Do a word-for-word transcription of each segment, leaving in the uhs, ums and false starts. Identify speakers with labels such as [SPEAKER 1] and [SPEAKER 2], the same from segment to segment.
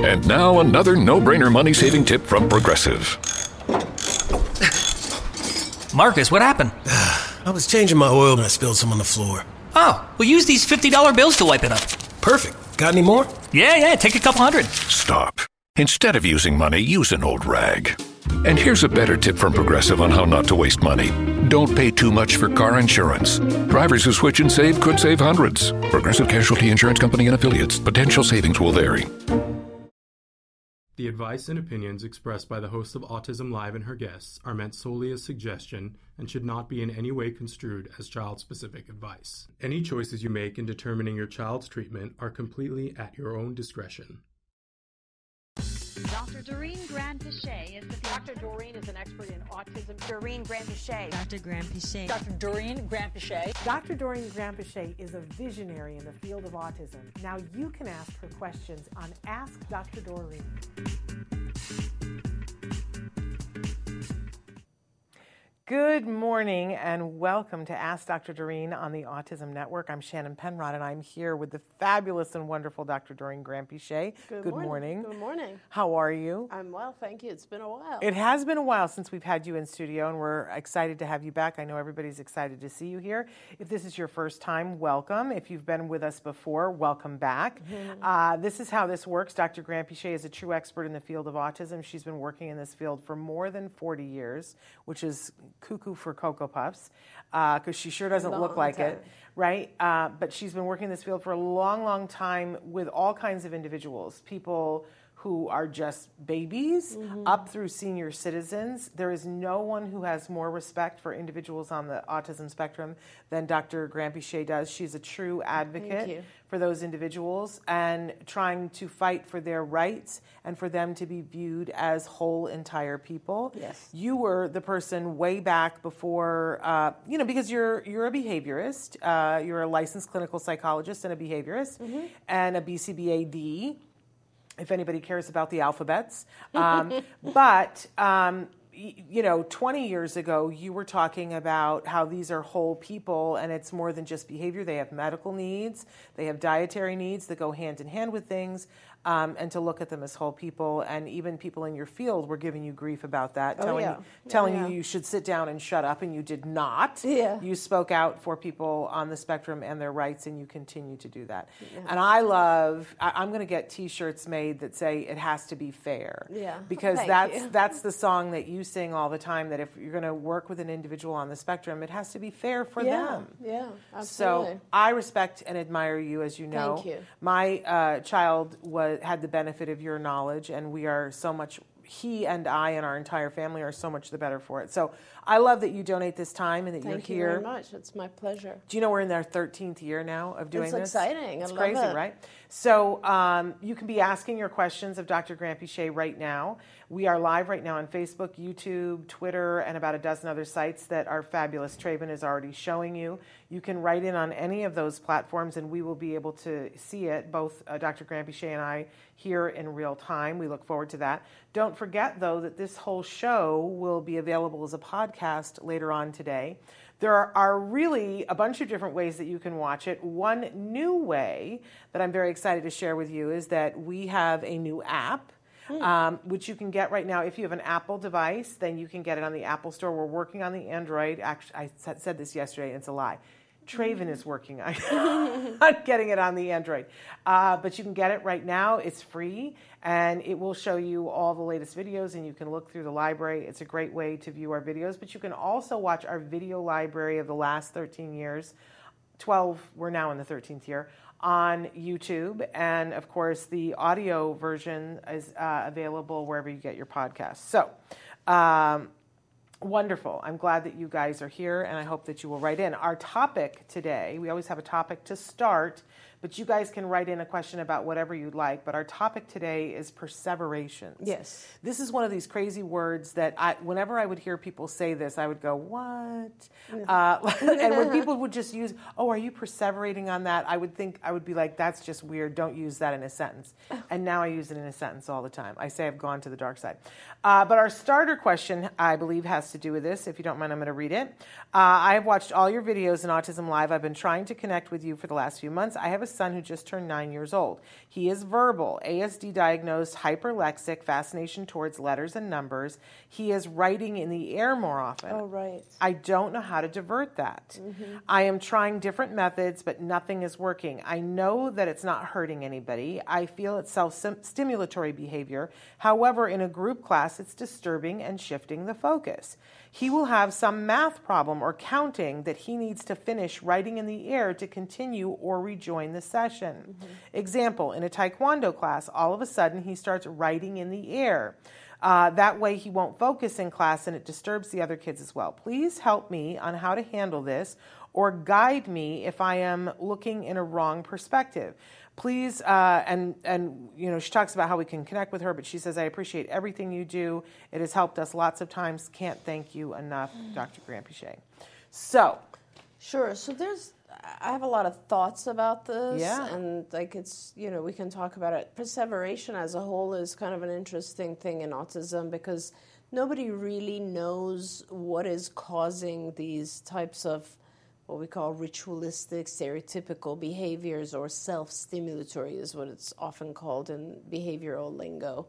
[SPEAKER 1] And now another no-brainer money-saving tip from Progressive.
[SPEAKER 2] Marcus, what happened?
[SPEAKER 3] I was changing my oil and I spilled some on the floor.
[SPEAKER 2] Oh, well, use these fifty dollar bills to wipe it up.
[SPEAKER 3] Perfect. Got any more?
[SPEAKER 2] Yeah, yeah, take a couple hundred.
[SPEAKER 1] Stop. Instead of using money, use an old rag. And here's a better tip from Progressive on how not to waste money. Don't pay too much for car insurance. Drivers who switch and save could save hundreds. Progressive Casualty Insurance Company and affiliates. Potential savings will vary.
[SPEAKER 4] The advice and opinions expressed by the host of Autism Live and her guests are meant solely as suggestion and should not be in any way construed as child-specific advice. Any choices you make in determining your child's treatment are completely at your own discretion.
[SPEAKER 5] Doctor Doreen Grand-Pichet is the
[SPEAKER 6] Doctor Doreen is an expert in autism.
[SPEAKER 5] Doreen Grand-Pichet.
[SPEAKER 7] Doctor Grand-Pichet.
[SPEAKER 6] Doctor Doreen Grand-Pichet.
[SPEAKER 8] Doctor Doreen Grand-Pichet is a visionary in the field of autism. Now you can ask her questions on Ask Doctor Doreen. Good morning and welcome to Ask Doctor Doreen on the Autism Network. I'm Shannon Penrod and I'm here with the fabulous and wonderful Doctor Doreen Grand-Pichet.
[SPEAKER 9] Good,
[SPEAKER 8] Good
[SPEAKER 9] morning.
[SPEAKER 8] morning.
[SPEAKER 9] Good morning.
[SPEAKER 8] How are you?
[SPEAKER 9] I'm well, thank you. It's been a while.
[SPEAKER 8] It has been a while since we've had you in studio and we're excited to have you back. I know everybody's excited to see you here. If this is your first time, welcome. If you've been with us before, welcome back. Mm-hmm. Uh, this is how this works. Doctor Grand-Pichet is a true expert in the field of autism. She's been working in this field for more than forty years, which is cuckoo for Cocoa Puffs, because uh, she sure doesn't
[SPEAKER 9] long
[SPEAKER 8] look like
[SPEAKER 9] time.
[SPEAKER 8] it, right? Uh, but she's been working in this field for a long, long time with all kinds of individuals, people who are just babies, mm-hmm. up through senior citizens. There is no one who has more respect for individuals on the autism spectrum than Doctor Grand-Pichet does. She's a true advocate for those individuals and trying to fight for their rights and for them to be viewed as whole, entire people.
[SPEAKER 9] Yes.
[SPEAKER 8] You were the person way back before, uh, you know, because you're you're a behaviorist, uh, you're a licensed clinical psychologist and a behaviorist, mm-hmm. and a B C B A D, if anybody cares about the alphabets. Um, but, um, y- you know, twenty years ago, you were talking about how these are whole people and it's more than just behavior. They have medical needs. They have dietary needs that go hand in hand with things. Um, and to look at them as whole people, and even people in your field were giving you grief about that,
[SPEAKER 9] oh,
[SPEAKER 8] telling,
[SPEAKER 9] yeah.
[SPEAKER 8] you, telling
[SPEAKER 9] yeah.
[SPEAKER 8] you you should sit down and shut up, and you did not.
[SPEAKER 9] Yeah.
[SPEAKER 8] You spoke out for people on the spectrum and their rights, and you continue to do that.
[SPEAKER 9] Yeah.
[SPEAKER 8] And I love, I, I'm going to get T-shirts made that say it has to be fair.
[SPEAKER 9] Yeah.
[SPEAKER 8] Because
[SPEAKER 9] Thank
[SPEAKER 8] that's
[SPEAKER 9] you.
[SPEAKER 8] that's the song that you sing all the time, that if you're going to work with an individual on the spectrum, it has to be fair for
[SPEAKER 9] yeah.
[SPEAKER 8] them.
[SPEAKER 9] Yeah, absolutely.
[SPEAKER 8] So I respect and admire you, as you know.
[SPEAKER 9] Thank you.
[SPEAKER 8] My uh, child was, had the benefit of your knowledge, and we are so much, he and I and our entire family are so much the better for it. So I love that you donate this time and that
[SPEAKER 9] Thank
[SPEAKER 8] you're
[SPEAKER 9] you
[SPEAKER 8] here.
[SPEAKER 9] very much. It's my pleasure.
[SPEAKER 8] Do you know we're in our thirteenth year now of doing
[SPEAKER 9] it's
[SPEAKER 8] this?
[SPEAKER 9] It's exciting.
[SPEAKER 8] It's
[SPEAKER 9] I
[SPEAKER 8] crazy,
[SPEAKER 9] love it.
[SPEAKER 8] right? So um, you can be asking your questions of Doctor Grand-Pichet right now. We are live right now on Facebook, YouTube, Twitter, and about a dozen other sites that our fabulous Traven is already showing you. You can write in on any of those platforms, and we will be able to see it, both uh, Doctor Grand-Pichet and I, here in real time. We look forward to that. Don't forget, though, that this whole show will be available as a podcast later on today. There are, are really a bunch of different ways that you can watch it. One new way that I'm very excited to share with you is that we have a new app, mm. um, which you can get right now. If you have an Apple device, then you can get it on the Apple Store. We're working on the Android. Actually, I said this yesterday, and it's a lie. Traven is working on getting it on the Android. Uh, but you can get it right now. It's free, and it will show you all the latest videos, and you can look through the library. It's a great way to view our videos, but you can also watch our video library of the last thirteen years, twelve, we're now in the thirteenth year, on YouTube. And, of course, the audio version is uh, available wherever you get your podcasts. So, um, wonderful. I'm glad that you guys are here, and I hope that you will write in. Our topic today, we always have a topic to start, but you guys can write in a question about whatever you'd like. But our topic today is perseverations.
[SPEAKER 9] Yes.
[SPEAKER 8] This is one of these crazy words that I, whenever I would hear people say this, I would go, what? Uh, and when people would just use, oh, are you perseverating on that? I would think, I would be like, that's just weird. Don't use that in a sentence. And now I use it in a sentence all the time. I say I've gone to the dark side. Uh, but our starter question, I believe, has to do with this. If you don't mind, I'm going to read it. Uh, I have watched all your videos in Autism Live. I've been trying to connect with you for the last few months. I have a a son who just turned nine years old. He is verbal, A S D diagnosed, hyperlexic, fascination towards letters and numbers. He is writing in the air more often.
[SPEAKER 9] Oh, right.
[SPEAKER 8] I don't know how to divert that. Mm-hmm. I am trying different methods, but nothing is working. I know that it's not hurting anybody. I feel it's self-stimulatory behavior. However, in a group class, it's disturbing and shifting the focus. He will have some math problem or counting that he needs to finish writing in the air to continue or rejoin the session. Mm-hmm. Example, in a Taekwondo class, all of a sudden he starts writing in the air. Uh, that way he won't focus in class and it disturbs the other kids as well. Please help me on how to handle this or guide me if I am looking in a wrong perspective. Please, uh, and, and you know, she talks about how we can connect with her, but she says, I appreciate everything you do. It has helped us lots of times. Can't thank you enough, Doctor Granpeesheh. So.
[SPEAKER 9] Sure. So there's, I have a lot of thoughts about this.
[SPEAKER 8] Yeah.
[SPEAKER 9] And like it's, you know, we can talk about it. Perseveration as a whole is kind of an interesting thing in autism because nobody really knows what is causing these types of what we call ritualistic, stereotypical behaviors, or self-stimulatory is what it's often called in behavioral lingo.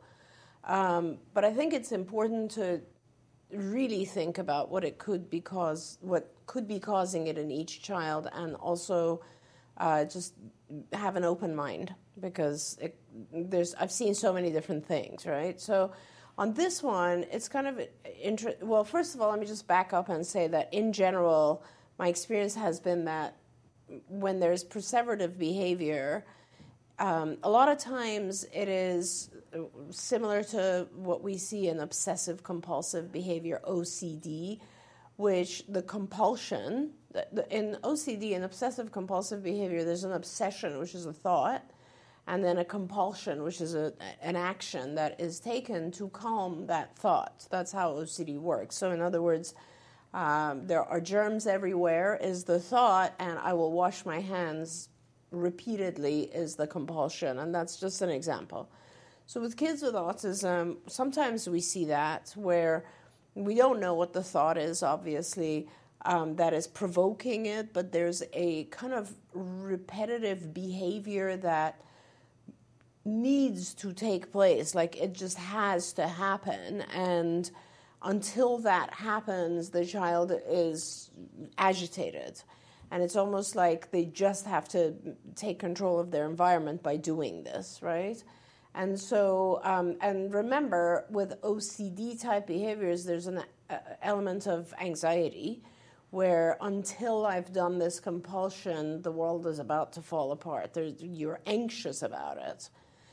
[SPEAKER 9] Um, but I think it's important to really think about what it could be cause, what could be causing it in each child, and also uh, just have an open mind because it, there's I've seen so many different things, right? So on this one, it's kind of inter- well. First of all, let me just back up and say that in general, my experience has been that when there's perseverative behavior, um, a lot of times it is similar to what we see in obsessive-compulsive behavior, O C D, which the compulsion, in O C D and obsessive-compulsive behavior, there's an obsession, which is a thought, and then a compulsion, which is a, an action that is taken to calm that thought. That's how O C D works. So in other words, Um, there are germs everywhere is the thought, and I will wash my hands repeatedly is the compulsion, and that's just an example. So with kids with autism, sometimes we see that where we don't know what the thought is, obviously, um, that is provoking it, but there's a kind of repetitive behavior that needs to take place, like it just has to happen, and until that happens, the child is agitated. And it's almost like they just have to take control of their environment by doing this, right? And so, um, and remember, with O C D-type behaviors, there's an uh, element of anxiety where until I've done this compulsion, the world is about to fall apart. There's, you're anxious about it.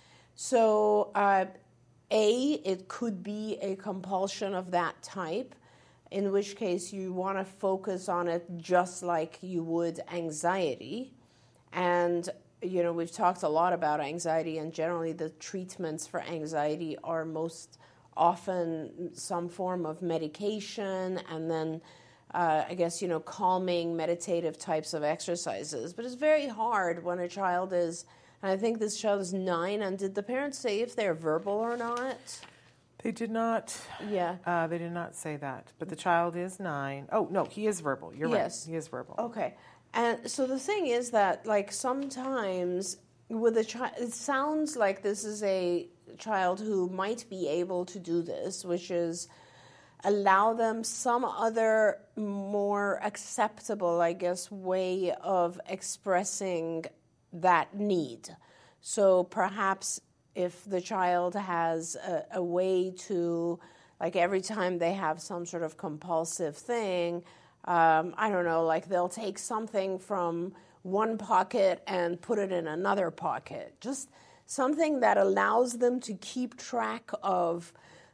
[SPEAKER 9] So, uh, A, it could be a compulsion of that type, in which case you want to focus on it just like you would anxiety. And, you know, we've talked a lot about anxiety, and generally the treatments for anxiety are most often some form of medication and then, uh, I guess, you know, calming, meditative types of exercises. But it's very hard when a child is... And I think this child is nine. And did the parents say if they're verbal or not?
[SPEAKER 8] They did not.
[SPEAKER 9] Yeah.
[SPEAKER 8] Uh, they did not say that. But the child is nine. Oh, no, he is verbal. You're
[SPEAKER 9] yes.
[SPEAKER 8] right. He is verbal.
[SPEAKER 9] Okay. And so the thing is that, like, sometimes with a child, it sounds like this is a child who might be able to do this, which is allow them some other more acceptable, I guess, way of expressing that need. So perhaps if the child has a, a way to, like every time they have some sort of compulsive thing, um, I don't know, like they'll take something from one pocket and put it in another pocket. Just something that allows them to keep track of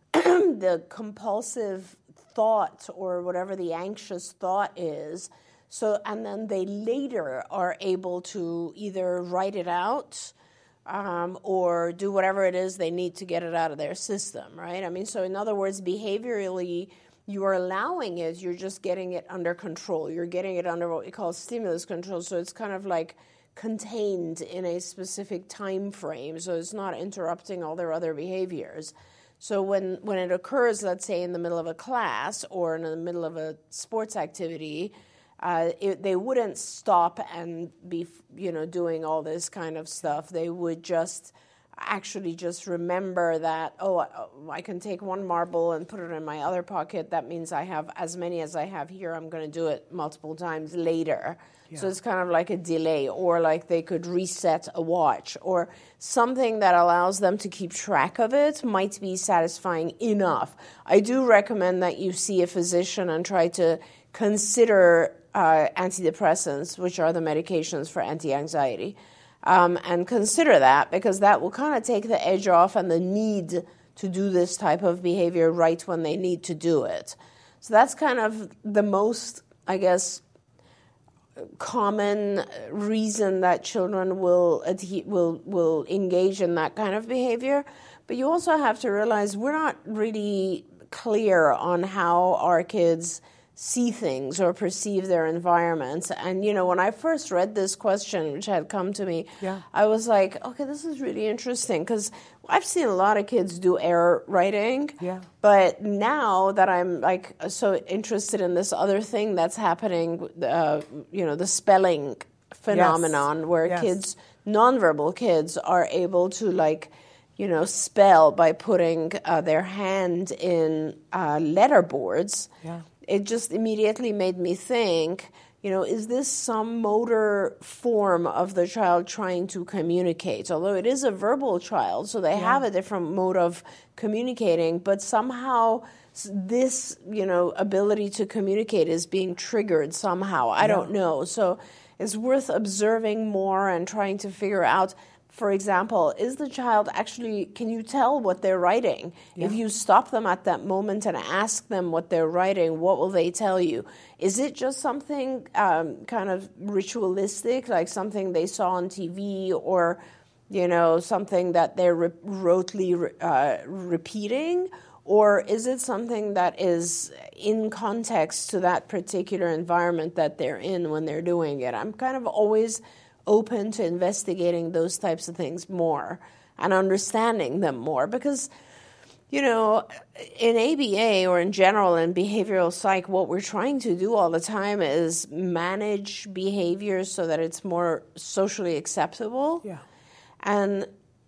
[SPEAKER 9] the compulsive thought or whatever the anxious thought is. So, and then they later are able to either write it out um, or do whatever it is they need to get it out of their system, right? I mean, so in other words, behaviorally, you are allowing it, you're just getting it under control. You're getting it under what we call stimulus control. So it's kind of like contained in a specific time frame. So it's not interrupting all their other behaviors. So when, when it occurs, let's say in the middle of a class or in the middle of a sports activity, uh, it, they wouldn't stop and be, you know, doing all this kind of stuff. They would just actually just remember that, oh, I can take one marble and put it in my other pocket. That means I have as many as I have here. I'm going to do it multiple times later. Yeah. So it's kind of like a delay, or like they could reset a watch, or something that allows them to keep track of it might be satisfying enough. I do recommend that you see a physician and try to consider uh, antidepressants, which are the medications for anti-anxiety. Um, and consider that, because that will kind of take the edge off and the need to do this type of behavior right when they need to do it. So that's kind of the most, I guess, common reason that children will adhe- will will engage in that kind of behavior. But you also have to realize we're not really clear on how our kids see things or perceive their environments. And, you know, when I first read this question, which had come to me, yeah. I was like, okay, this is really interesting, because I've seen a lot of kids do error writing. Yeah. But now that I'm, like, so interested in this other thing that's happening, uh, you know, the spelling phenomenon, yes. where yes. kids, nonverbal kids, are able to, like, you know, spell by putting uh, their hand in uh, letterboards. Yeah. It just immediately made me think, you know, is this some motor form of the child trying to communicate? Although it is a verbal child, so they yeah. have a different mode of communicating, but somehow this, you know, ability to communicate is being triggered somehow. I yeah. don't know. So it's worth observing more and trying to figure out. For example, is the child actually, can you tell what they're writing? Yeah. If you stop them at that moment and ask them what they're writing, what will they tell you? Is it just something um, kind of ritualistic, like something they saw on T V, or, you know, something that they're re- rotely uh, repeating? Or is it something that is in context to that particular environment that they're in when they're doing it? I'm kind of always open to investigating those types of things more and understanding them more, because, you know, in A B A or in general in behavioral psych, what we're trying to do all the time is manage behaviors so that it's more socially acceptable. Yeah. And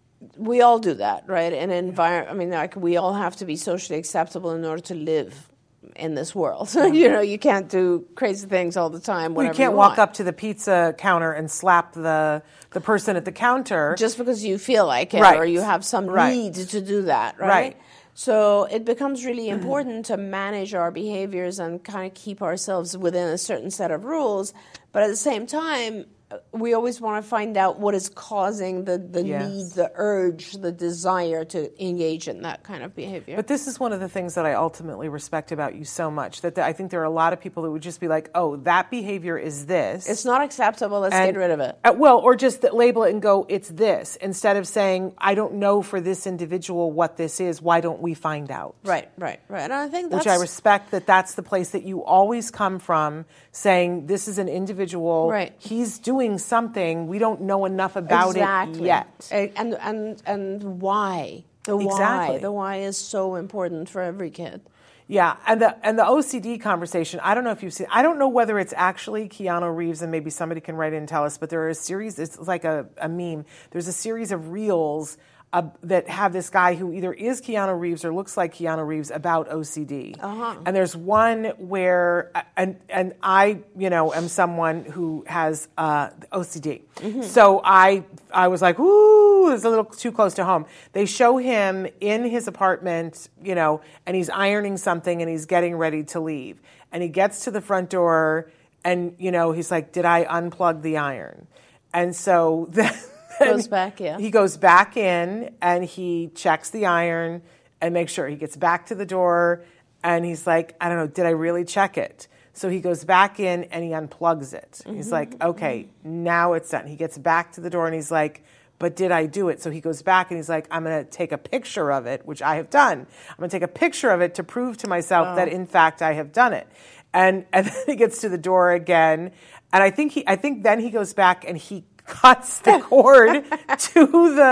[SPEAKER 9] we all do that, right? In an environment, I mean, like, we all have to be socially acceptable in order to live in this world. Yeah. You know, you can't do crazy things all the time.
[SPEAKER 8] Well, you can't
[SPEAKER 9] you
[SPEAKER 8] walk
[SPEAKER 9] want.
[SPEAKER 8] up to the pizza counter and slap the the person at the counter
[SPEAKER 9] just because you feel like it,
[SPEAKER 8] right.
[SPEAKER 9] or you have some
[SPEAKER 8] right.
[SPEAKER 9] need to do that, right?
[SPEAKER 8] Right.
[SPEAKER 9] So it becomes really important to manage our behaviors and kind of keep ourselves within a certain set of rules. But at the same time, we always want to find out what is causing the, the yes. need, the urge, the desire to engage in that kind of behavior.
[SPEAKER 8] But this is one of the things that I ultimately respect about you so much, that the, I think there are a lot of people that would just be like, oh, that behavior is this.
[SPEAKER 9] It's not acceptable, let's
[SPEAKER 8] and,
[SPEAKER 9] get rid of it.
[SPEAKER 8] Uh, well, or just label it and go, it's this, instead of saying, I don't know for this individual what this is, why don't we find out?
[SPEAKER 9] Right, right, right. And I think that's...
[SPEAKER 8] Which I respect, that that's the place that you always come from, saying this is an individual,
[SPEAKER 9] right.
[SPEAKER 8] he's doing something, we don't know enough about
[SPEAKER 9] exactly.
[SPEAKER 8] it yet.
[SPEAKER 9] And and and why? The
[SPEAKER 8] exactly.
[SPEAKER 9] why. The why is so important for every kid.
[SPEAKER 8] Yeah, and the and the O C D conversation, I don't know if you've seen, I don't know whether it's actually Keanu Reeves, and maybe somebody can write in and tell us, but there are a series, it's like a, a meme, there's a series of reels Uh, that have this guy who either is Keanu Reeves or looks like Keanu Reeves about O C D. Uh-huh. And there's one where, and and I, you know, am someone who has uh, O C D. Mm-hmm. So I I was like, ooh, it's a little too close to home. They show him in his apartment, you know, and he's ironing something and he's getting ready to leave. And he gets to the front door and, you know, he's like, did I unplug the iron? And so then...
[SPEAKER 9] Goes back, yeah.
[SPEAKER 8] He goes back in and he checks the iron and makes sure. He gets back to the door and he's like, I don't know, did I really check it? So he goes back in and he unplugs it. Mm-hmm. He's like, okay, now it's done. He gets back to the door and he's like, but did I do it? So he goes back and he's like, I'm going to take a picture of it, which I have done. I'm going to take a picture of it to prove to myself oh. that, in fact, I have done it. And and then he gets to the door again. And I think he, I think then he goes back and he cuts the cord to the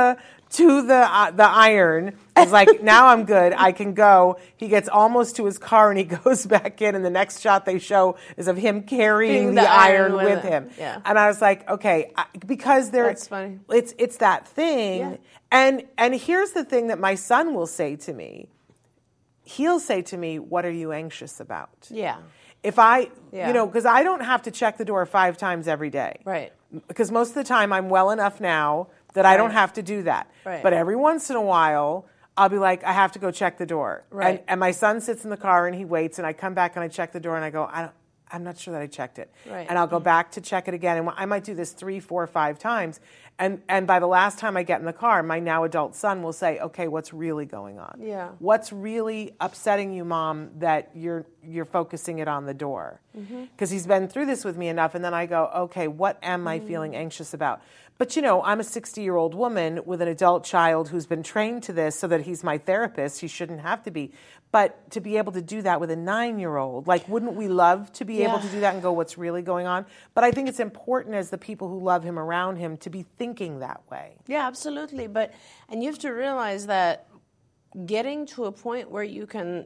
[SPEAKER 8] to the uh, the iron. He's like, now I'm good. I can go. He gets almost to his car and he goes back in. And the next shot they show is of him carrying the, the iron, iron with, with him.
[SPEAKER 9] Yeah.
[SPEAKER 8] And I was like, okay, I, because there,
[SPEAKER 9] That's funny.
[SPEAKER 8] It's it's that thing.
[SPEAKER 9] Yeah.
[SPEAKER 8] And and here's the thing that my son will say to me. He'll say to me, "What are you anxious about?"
[SPEAKER 9] Yeah.
[SPEAKER 8] If I,
[SPEAKER 9] Yeah.
[SPEAKER 8] you know, because I don't have to check the door five times every day.
[SPEAKER 9] Right.
[SPEAKER 8] Because most of the time I'm well enough now that I don't
[SPEAKER 9] Right.
[SPEAKER 8] have to do that.
[SPEAKER 9] Right.
[SPEAKER 8] But every once in a while, I'll be like, I have to go check the door.
[SPEAKER 9] Right.
[SPEAKER 8] And, and my son sits in the car and he waits, and I come back and I check the door and I go, I don't, I'm not sure that I checked it.
[SPEAKER 9] Right.
[SPEAKER 8] And I'll go back to check it again. And I might do this three, four, five times. And and by the last time I get in the car, my now adult son will say, okay, what's really going on?
[SPEAKER 9] Yeah.
[SPEAKER 8] What's really upsetting you, Mom, that you're you're focusing it on the door? Because he's been through this with me enough. And then I go, okay, what am I feeling anxious about? But, you know, I'm a sixty-year-old woman with an adult child who's been trained to this so that he's my therapist. He shouldn't have to be. But to be able to do that with a nine-year-old, like, wouldn't we love to be
[SPEAKER 9] Yeah.
[SPEAKER 8] able to do that and go, what's really going on? But I think it's important as the people who love him around him to be thinking that way.
[SPEAKER 9] Yeah, absolutely. But and you have to realize that getting to a point where you can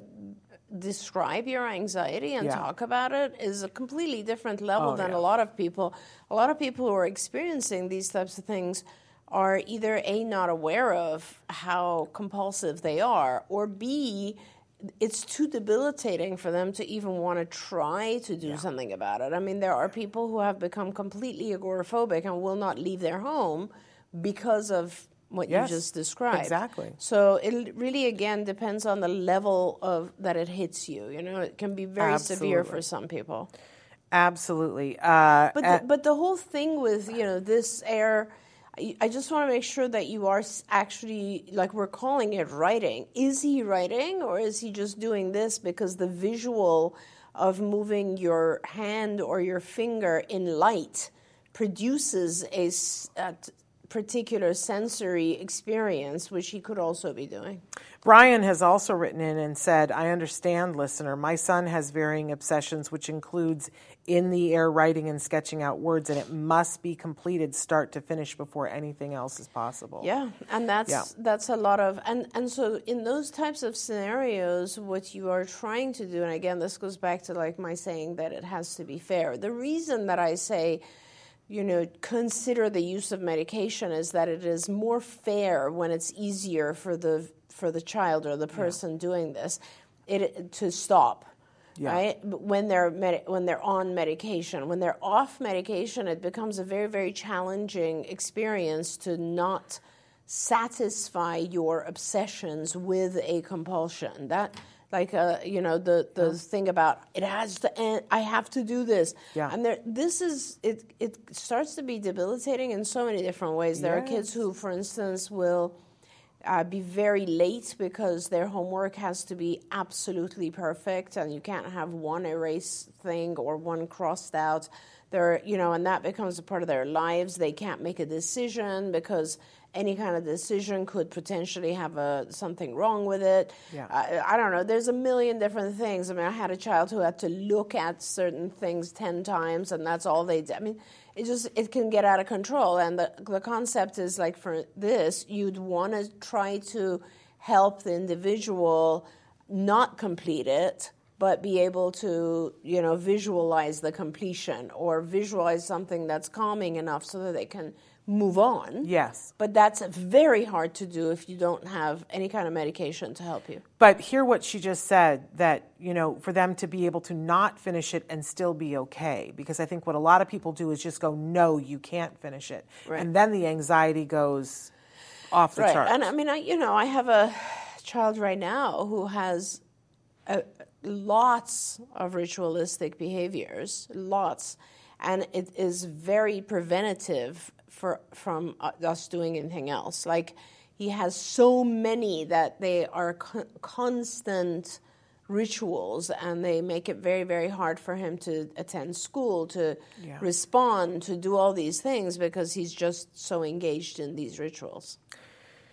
[SPEAKER 9] describe your anxiety and
[SPEAKER 8] Yeah.
[SPEAKER 9] talk about it is a completely different level
[SPEAKER 8] Oh,
[SPEAKER 9] than
[SPEAKER 8] yeah.
[SPEAKER 9] a lot of people. A lot of people who are experiencing these types of things are either A, not aware of how compulsive they are, or B, it's too debilitating for them to even want to try to do something about it. I mean, there are people who have become completely agoraphobic and will not leave their home because of what
[SPEAKER 8] Yes,
[SPEAKER 9] you just described.
[SPEAKER 8] exactly.
[SPEAKER 9] So it really, again, depends on the level of that it hits you. You know, it can be very severe
[SPEAKER 8] Absolutely.
[SPEAKER 9] for some people.
[SPEAKER 8] Absolutely. Uh,
[SPEAKER 9] But
[SPEAKER 8] uh,
[SPEAKER 9] the, but the whole thing with, you know, this air, I I just want to make sure that you are s- actually, like we're calling it writing. Is he writing, or is he just doing this because the visual of moving your hand or your finger in light produces a, s- a t- particular sensory experience, which he could also be doing?
[SPEAKER 8] Brian has also written in and said, I understand, listener. My son has varying obsessions, which includes in the air writing and sketching out words, and it must be completed start to finish before anything else is possible.
[SPEAKER 9] Yeah, and that's
[SPEAKER 8] Yeah.
[SPEAKER 9] that's a lot of and and so in those types of scenarios, what you are trying to do, and again, this goes back to like my saying that it has to be fair. The reason that I say, you know, consider the use of medication is that it is more fair when it's easier for the for the child or the person doing this it to stop.
[SPEAKER 8] Yeah.
[SPEAKER 9] Right? But when they're medi- when they're on medication, when they're off medication, it becomes a very, very challenging experience to not satisfy your obsessions with a compulsion. That, like, uh, you know, the the thing about it has to end. I have to do this.
[SPEAKER 8] Yeah.
[SPEAKER 9] And there, this is it. It starts to be debilitating in so many different ways. There are kids who, for instance, will. Uh, be very late because their homework has to be absolutely perfect, and you can't have one erase thing or one crossed out. There, you know, and that becomes a part of their lives. They can't make a decision because any kind of decision could potentially have a something wrong with it.
[SPEAKER 8] Yeah.
[SPEAKER 9] I, I don't know. There's a million different things. I mean, I had a child who had to look at certain things ten times, and that's all they did. I mean, it just it can get out of control. And the the concept is like for this, you'd want to try to help the individual not complete it, but be able to, you know, visualize the completion or visualize something that's calming enough so that they can move on.
[SPEAKER 8] Yes.
[SPEAKER 9] But that's very hard to do if you don't have any kind of medication to help you.
[SPEAKER 8] But hear what she just said, that, you know, for them to be able to not finish it and still be okay. Because I think what a lot of people do is just go, no, you can't finish it.
[SPEAKER 9] Right.
[SPEAKER 8] And then the anxiety goes off the
[SPEAKER 9] Right.
[SPEAKER 8] charts.
[SPEAKER 9] And I mean, I, you know, I have a child right now who has a, lots of ritualistic behaviors, lots. And it is very preventative for from us doing anything else. Like, he has so many that they are co- constant rituals, and they make it very, very hard for him to attend school, to
[SPEAKER 8] Yeah.
[SPEAKER 9] respond, to do all these things because he's just so engaged in these rituals.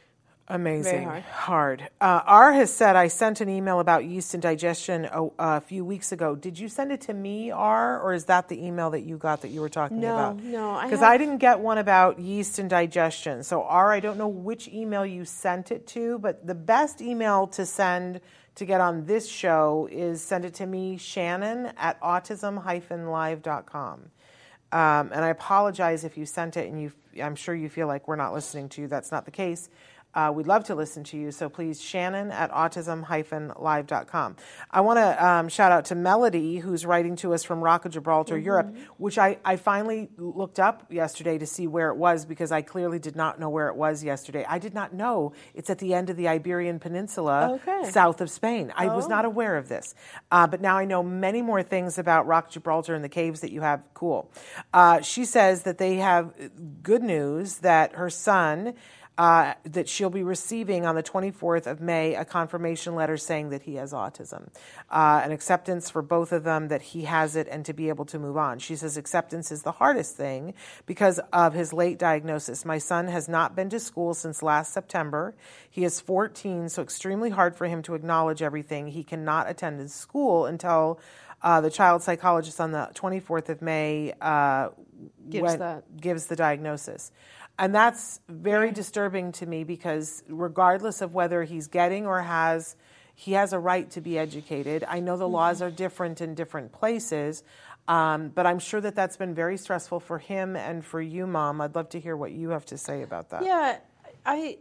[SPEAKER 8] Amazing.
[SPEAKER 9] Very
[SPEAKER 8] hard. hard. Uh, R has said, I sent an email about yeast and digestion a, a few weeks ago. Did you send it to me, R, or is that the email that you got that you were talking
[SPEAKER 9] no,
[SPEAKER 8] about?
[SPEAKER 9] No, no.
[SPEAKER 8] Because I, I didn't get one about yeast and digestion. So, R, I don't know which email you sent it to, but the best email to send to get on this show is send it to me, Shannon, at autism dash live dot com. Um, and I apologize if you sent it and you, I'm sure you feel like we're not listening to you. That's not the case. Uh, we'd love to listen to you, so please, Shannon at autism dash live dot com. I want to um, shout out to Melody, who's writing to us from Rock of Gibraltar, mm-hmm. Europe, which I, I finally looked up yesterday to see where it was, because I clearly did not know where it was yesterday. I did not know it's at the end of the Iberian Peninsula,
[SPEAKER 9] okay.
[SPEAKER 8] south of Spain. I
[SPEAKER 9] oh.
[SPEAKER 8] was not aware of this. Uh, but now I know many more things about Rock of Gibraltar and the caves that you have. Cool. Uh, she says that they have good news that her son... Uh, that she'll be receiving on the twenty-fourth of May a confirmation letter saying that he has autism, uh, an acceptance for both of them that he has it and to be able to move on. She says acceptance is the hardest thing because of his late diagnosis. My son has not been to school since last September. He is fourteen, so extremely hard for him to acknowledge everything. He cannot attend his school until uh, the child psychologist on the twenty-fourth of May uh,
[SPEAKER 9] gives,
[SPEAKER 8] went,
[SPEAKER 9] that.
[SPEAKER 8] gives the diagnosis. And that's very disturbing to me because regardless of whether he's getting or has, he has a right to be educated. I know the mm-hmm. laws are different in different places, um, but I'm sure that that's been very stressful for him and for you, Mom. I'd love to hear what you have to say about that.
[SPEAKER 9] Yeah, I,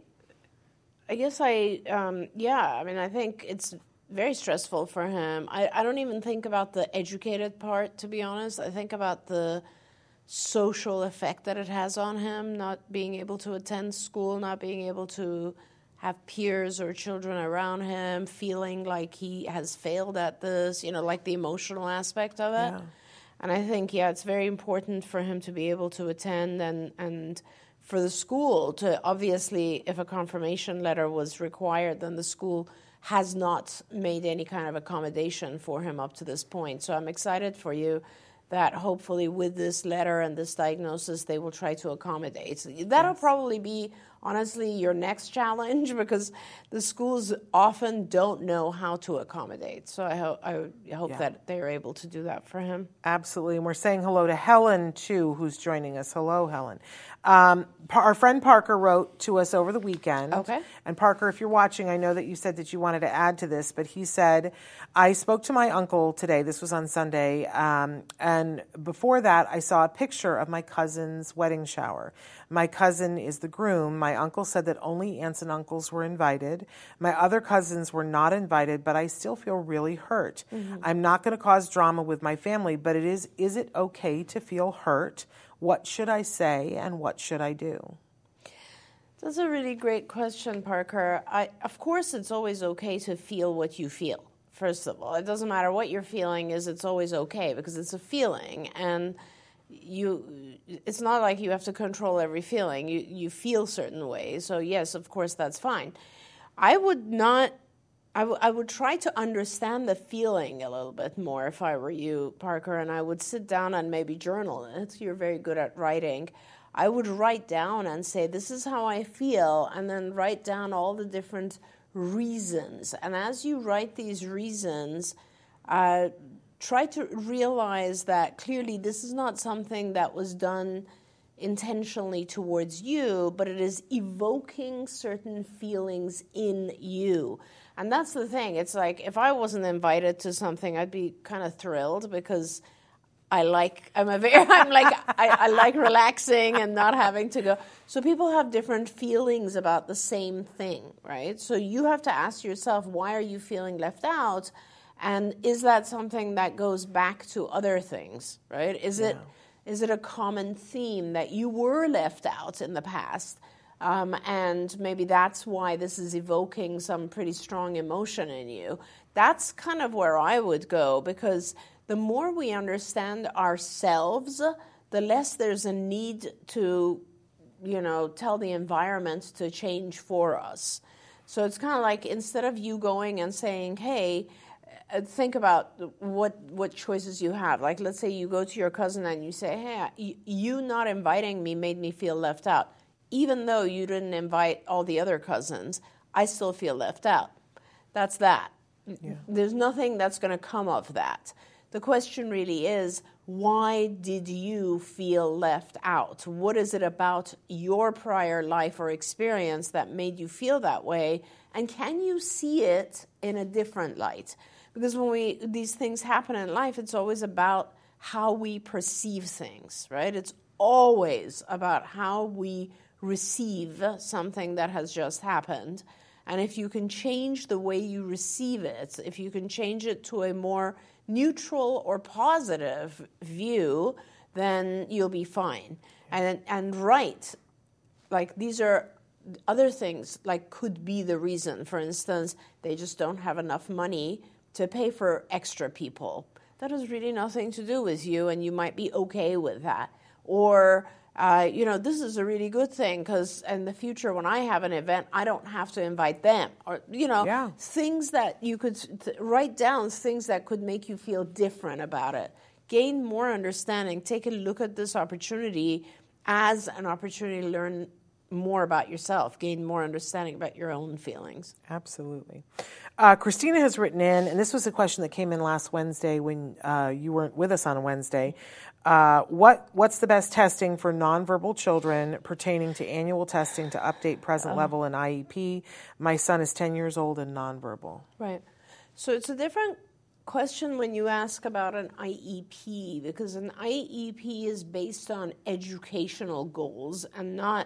[SPEAKER 9] I guess I, um, yeah, I mean, I think it's very stressful for him. I, I don't even think about the educated part, to be honest. I think about the social effect that it has on him, not being able to attend school, not being able to have peers or children around him, feeling like he has failed at this, you know, like the emotional aspect of it.
[SPEAKER 8] Yeah.
[SPEAKER 9] And I think, yeah, it's very important for him to be able to attend and, and for the school to, obviously, if a confirmation letter was required, then the school has not made any kind of accommodation for him up to this point. So I'm excited for you that hopefully with this letter and this diagnosis, they will try to accommodate. That'll yes. probably be, honestly, your next challenge because the schools often don't know how to accommodate. So I, ho- I hope yeah. that they're able to do that for him.
[SPEAKER 8] Absolutely. And we're saying hello to Helen, too, who's joining us. Hello, Helen. Um, our friend Parker wrote to us over the weekend.
[SPEAKER 9] Okay.
[SPEAKER 8] And Parker, if you're watching, I know that you said that you wanted to add to this, but he said, I spoke to my uncle today. This was on Sunday. Um, and before that, I saw a picture of my cousin's wedding shower. My cousin is the groom. My uncle said that only aunts and uncles were invited. My other cousins were not invited, but I still feel really hurt. Mm-hmm. I'm not going to cause drama with my family, but it is, is it okay to feel hurt? What should I say and what should I do?
[SPEAKER 9] That's a really great question, Parker. I, of course, it's always okay to feel what you feel, first of all. It doesn't matter what your feeling is, it's always okay because it's a feeling. And you, it's not like you have to control every feeling. You, you feel certain ways. So, yes, of course, that's fine. I would not, I, w- I would try to understand the feeling a little bit more if I were you, Parker, and I would sit down and maybe journal it. You're very good at writing. I would write down and say, this is how I feel, and then write down all the different reasons. And as you write these reasons, uh, try to realize that clearly this is not something that was done intentionally towards you, but it is evoking certain feelings in you. And that's the thing. It's like if I wasn't invited to something, I'd be kind of thrilled because I like, I'm a very, I'm like, I, I like relaxing and not having to go. So people have different feelings about the same thing, right? So you have to ask yourself, why are you feeling left out? And is that something that goes back to other things, right? Is yeah. it is it a common theme that you were left out in the past? Um, and maybe that's why this is evoking some pretty strong emotion in you. That's kind of where I would go, because the more we understand ourselves, the less there's a need to, you know, tell the environment to change for us. So it's kind of like instead of you going and saying, hey, think about what what choices you have. Like, let's say you go to your cousin and you say, hey, you not inviting me made me feel left out. even though you didn't invite all the other cousins, I still feel left out. That's that. Yeah. There's nothing that's going to come of that. The question really is, why did you feel left out? What is it about your prior life or experience that made you feel that way? And can you see it in a different light? Because when we these things happen in life, it's always about how we perceive things, right? It's always about how we receive something that has just happened. And if you can change the way you receive it, if you can change it to a more neutral or positive view, then you'll be fine. And and right, like these are other things, like could be the reason. For instance, they just don't have enough money to pay for extra people. That has really nothing to do with you, and you might be okay with that. Or, uh, you know, this is a really good thing because in the future when I have an event, I don't have to invite them. Or, you know, yeah. things that you could th- write down, things that could make you feel different about it. Gain more understanding. Take a look at this opportunity as an opportunity to learn more about yourself, gain more understanding about your own feelings.
[SPEAKER 8] Absolutely. Uh, Christina has written in, and this was a question that came in last Wednesday when uh, you weren't with us on Wednesday. Uh, what What's the best testing for nonverbal children pertaining to annual testing to update present um, level in I E P? My son is ten years old and nonverbal.
[SPEAKER 9] Right. So it's a different question when you ask about an I E P, because an I E P is based on educational goals and not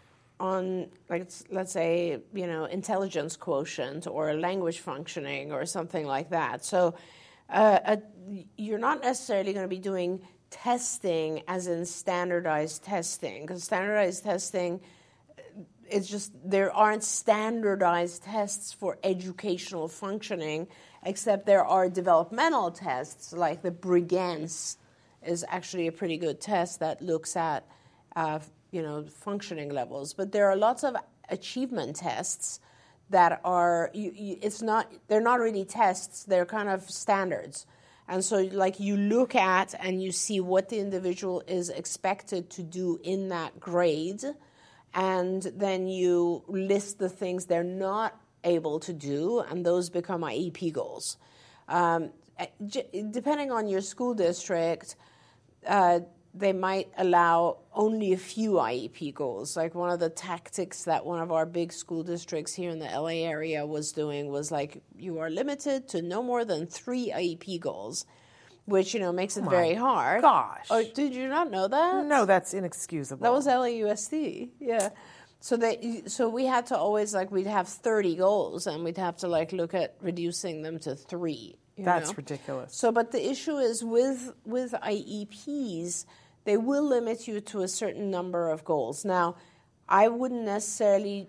[SPEAKER 9] on, like, let's say, you know, intelligence quotient or language functioning or something like that. So uh, a, you're not necessarily going to be doing testing as in standardized testing, because standardized testing, it's just there aren't standardized tests for educational functioning, except there are developmental tests, like the Brigance is actually a pretty good test that looks at uh, you know, functioning levels. But there are lots of achievement tests that are, you, you, it's not, they're not really tests, they're kind of standards. And so, like, you look at and you see what the individual is expected to do in that grade, and then you list the things they're not able to do, and those become I E P goals. Um, depending on your school district, uh, they might allow only a few I E P goals. Like one of the tactics that one of our big school districts here in the L A area was doing was like, you are limited to no more than three I E P goals, which, you know, makes it
[SPEAKER 8] oh
[SPEAKER 9] very hard.
[SPEAKER 8] Gosh.
[SPEAKER 9] Oh, did you not know that?
[SPEAKER 8] No, that's inexcusable.
[SPEAKER 9] That was L A U S D, yeah. So they, so we had to always, like, we'd have thirty goals, and we'd have to, like, look at reducing them to three. You
[SPEAKER 8] That's
[SPEAKER 9] know?
[SPEAKER 8] ridiculous.
[SPEAKER 9] So, but the issue is with with I E Ps, they will limit you to a certain number of goals. Now, I wouldn't necessarily,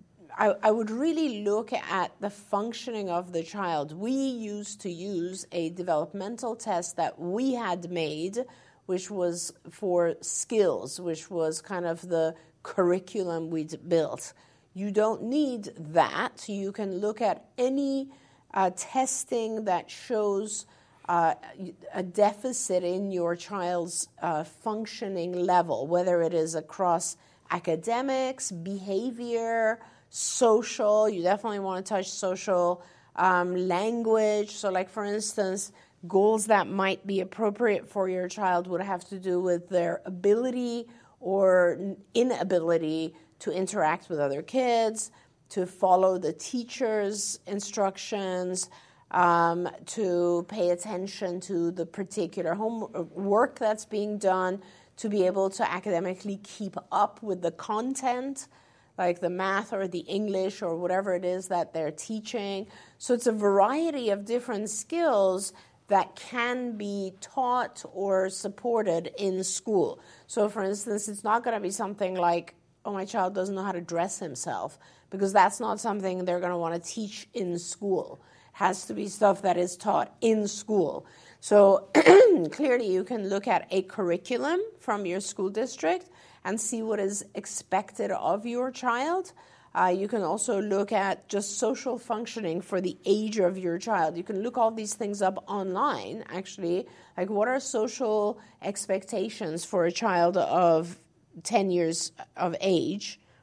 [SPEAKER 9] I, I would really look at the functioning of the child. We used to use a developmental test that we had made, which was for skills, which was kind of the curriculum we'd built. You don't need that. You can look at any uh, testing that shows uh, a deficit in your child's uh, functioning level, whether it is across academics, behavior, social. You definitely want to touch social, um, language. So, like, for instance, goals that might be appropriate for your child would have to do with their ability or inability to interact with other kids, to follow the teacher's instructions, um, to pay attention to the particular homework that's being done, to be able to academically keep up with the content, like the math or the English or whatever it is that they're teaching. So it's a variety of different skills that can be taught or supported in school. So, for instance, it's not going to be something like, oh, my child doesn't know how to dress himself, because that's not something they're going to want to teach in school. It has to be stuff that is taught in school. So clearly you can look at a curriculum from your school district and see what is expected of your child. Uh, you can also look at just social functioning for the age of your child. You can look all these things up online, actually. Like, what are social expectations for a child of ten years of age?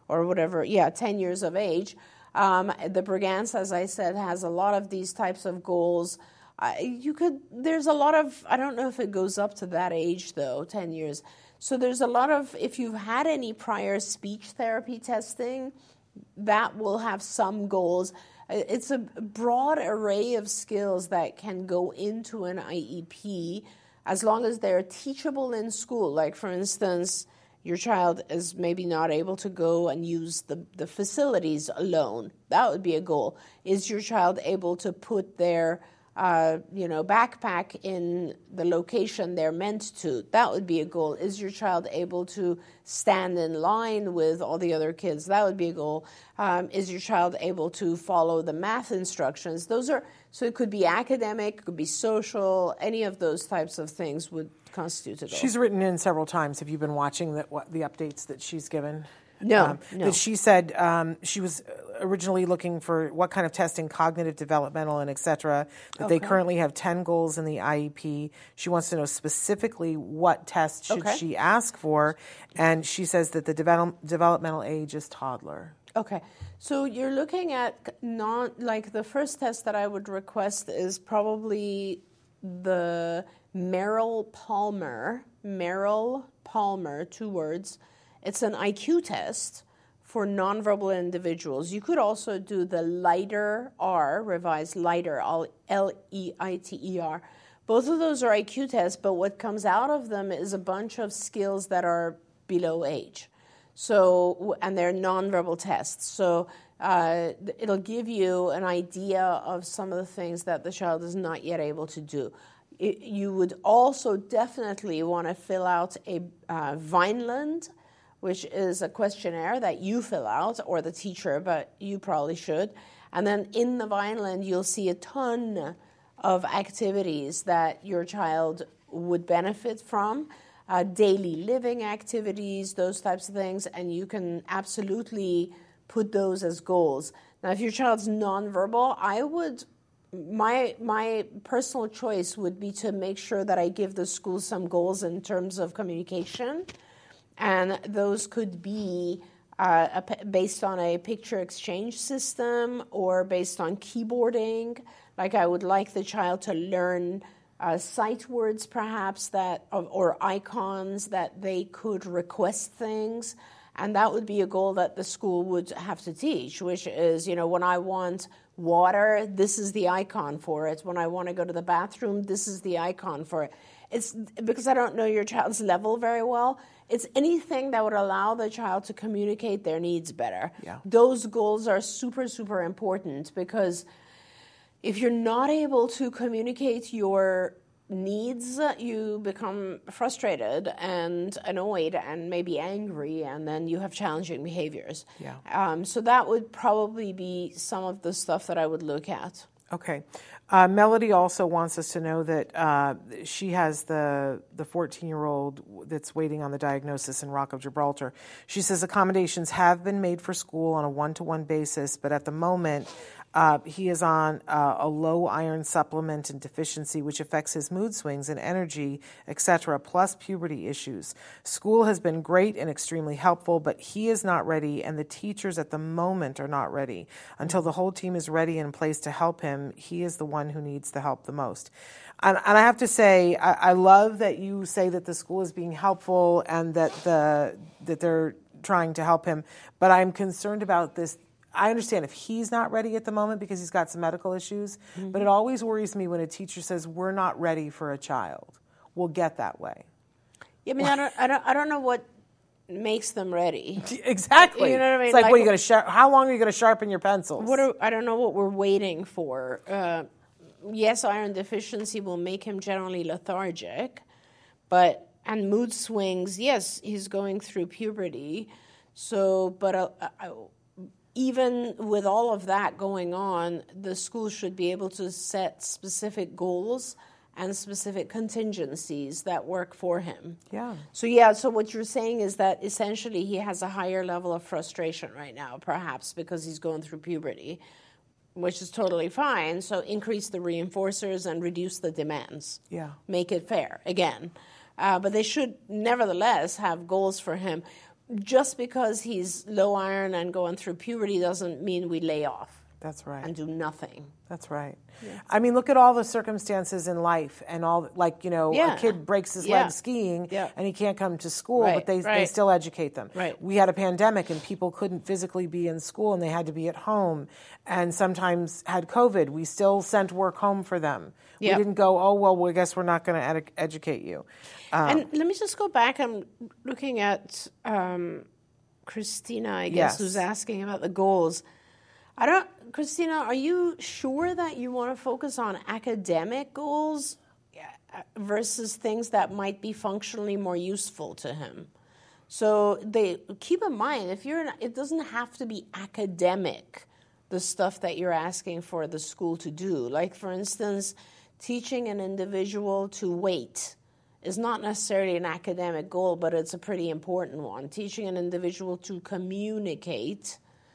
[SPEAKER 9] or whatever, yeah, ten years of age. Um, the Brigance, as I said, has a lot of these types of goals. Uh, you could, there's a lot of, I don't know if it goes up to that age though, ten years. So there's a lot of, if you've had any prior speech therapy testing, that will have some goals. It's a broad array of skills that can go into an I E P as long as they're teachable in school. Like, for instance, your child is maybe not able to go and use the, the facilities alone. That would be a goal. Is your child able to put their uh, you know, backpack in the location they're meant to? That would be a goal. Is your child able to stand in line with all the other kids? That would be a goal. Um, is your child able to follow the math instructions? Those are, so it could be academic, it could be social, any of those types of things would constitute a goal.
[SPEAKER 8] She's written in several times. Have you been watching the, what, the updates that she's given?
[SPEAKER 9] No,
[SPEAKER 8] um,
[SPEAKER 9] no.
[SPEAKER 8] That she said um, she was originally looking for what kind of testing, cognitive, developmental, and et cetera, that
[SPEAKER 9] Okay.
[SPEAKER 8] they currently have ten goals in the I E P. She wants to know specifically what tests should
[SPEAKER 9] Okay.
[SPEAKER 8] she ask for, and she says that the develop, developmental age is toddler.
[SPEAKER 9] Okay, so you're looking at non, like the first test that I would request is probably the Merrill Palmer, Merrill Palmer, two words. It's an I Q test for nonverbal individuals. You could also do the LITER R, revised LITER, L E I T E R. Both of those are I Q tests, but what comes out of them is a bunch of skills that are below age. So, and they're nonverbal tests. So uh, it'll give you an idea of some of the things that the child is not yet able to do. It, you would also definitely want to fill out a uh, Vineland, which is a questionnaire that you fill out, or the teacher, but you probably should. And then in the Vineland, you'll see a ton of activities that your child would benefit from, uh, daily living activities, those types of things, and you can absolutely put those as goals. Now, if your child's nonverbal, I would, my my personal choice would be to make sure that I give the school some goals in terms of communication. And those could be uh, a, based on a picture exchange system or based on keyboarding. Like, I would like the child to learn uh, sight words, perhaps, that or icons that they could request things. And that would be a goal that the school would have to teach, which is, you know, when I want water, this is the icon for it. When I want to go to the bathroom, this is the icon for it. It's because I don't know your child's level very well. It's anything that would allow the child to communicate their needs better.
[SPEAKER 8] Yeah.
[SPEAKER 9] Those goals are super, super important, because if you're not able to communicate your needs, you become frustrated and annoyed and maybe angry, and then you have challenging behaviors.
[SPEAKER 8] Yeah.
[SPEAKER 9] Um, so that would probably be some of the stuff that I would look at.
[SPEAKER 8] Okay. Uh, Melody also wants us to know that uh, she has the the fourteen-year-old that's waiting on the diagnosis in Rock of Gibraltar. She says accommodations have been made for school on a one-to-one basis, but at the moment uh, he is on uh, a low iron supplement and deficiency, which affects his mood swings and energy, et cetera, plus puberty issues. School has been great and extremely helpful, but he is not ready, and the teachers at the moment are not ready. Until the whole team is ready and in place to help him, he is the one who needs the help the most. And, and I have to say, I, I love that you say that the school is being helpful and that the that they're trying to help him, but I'm concerned about this. I understand if he's not ready at the moment because he's got some medical issues, mm-hmm. but it always worries me when a teacher says, we're not ready for a child. We'll get that way.
[SPEAKER 9] Yeah, I mean, I don't, I don't, I don't know what makes them ready.
[SPEAKER 8] Exactly.
[SPEAKER 9] You know what I mean?
[SPEAKER 8] It's like,
[SPEAKER 9] like
[SPEAKER 8] what are you going to sharp? How long are you going to sharpen your pencils?
[SPEAKER 9] What are, I don't know what we're waiting for. Uh, yes, iron deficiency will make him generally lethargic, but and mood swings. Yes, he's going through puberty, so but uh, uh, even with all of that going on, the school should be able to set specific goals and specific contingencies that work for him.
[SPEAKER 8] Yeah.
[SPEAKER 9] So, yeah, so what you're saying is that essentially he has a higher level of frustration right now, perhaps because he's going through puberty, which is totally fine. So increase the reinforcers and reduce the demands.
[SPEAKER 8] Yeah.
[SPEAKER 9] Make it fair, again. Uh, but they should nevertheless have goals for him. just because he's low iron and going through puberty doesn't mean we lay off.
[SPEAKER 8] That's right.
[SPEAKER 9] And do nothing.
[SPEAKER 8] That's right.
[SPEAKER 9] Yeah.
[SPEAKER 8] I mean, look at all the circumstances in life and all, like, you know,
[SPEAKER 9] Yeah.
[SPEAKER 8] a kid breaks his
[SPEAKER 9] Yeah.
[SPEAKER 8] leg skiing
[SPEAKER 9] Yeah.
[SPEAKER 8] and he can't come to school,
[SPEAKER 9] Right,
[SPEAKER 8] but they, they
[SPEAKER 9] right.
[SPEAKER 8] still educate them.
[SPEAKER 9] Right.
[SPEAKER 8] We had a pandemic and people couldn't physically be in school and they had to be at home and sometimes had COVID. We still sent work home for them.
[SPEAKER 9] Yep.
[SPEAKER 8] We didn't go, oh, well, we guess we're not going to ed- educate you. Um,
[SPEAKER 9] And let me just go back. I'm looking at um, Christina, I guess,
[SPEAKER 8] Yes.
[SPEAKER 9] who's asking about the goals. I don't, Christina, are you sure that you want to focus on academic goals versus things that might be functionally more useful to him? So they keep in mind, if you're, it doesn't have to be academic, the stuff that you're asking for the school to do. Like, for instance, teaching an individual to wait is not necessarily an academic goal, but it's a pretty important one. Teaching an individual to communicate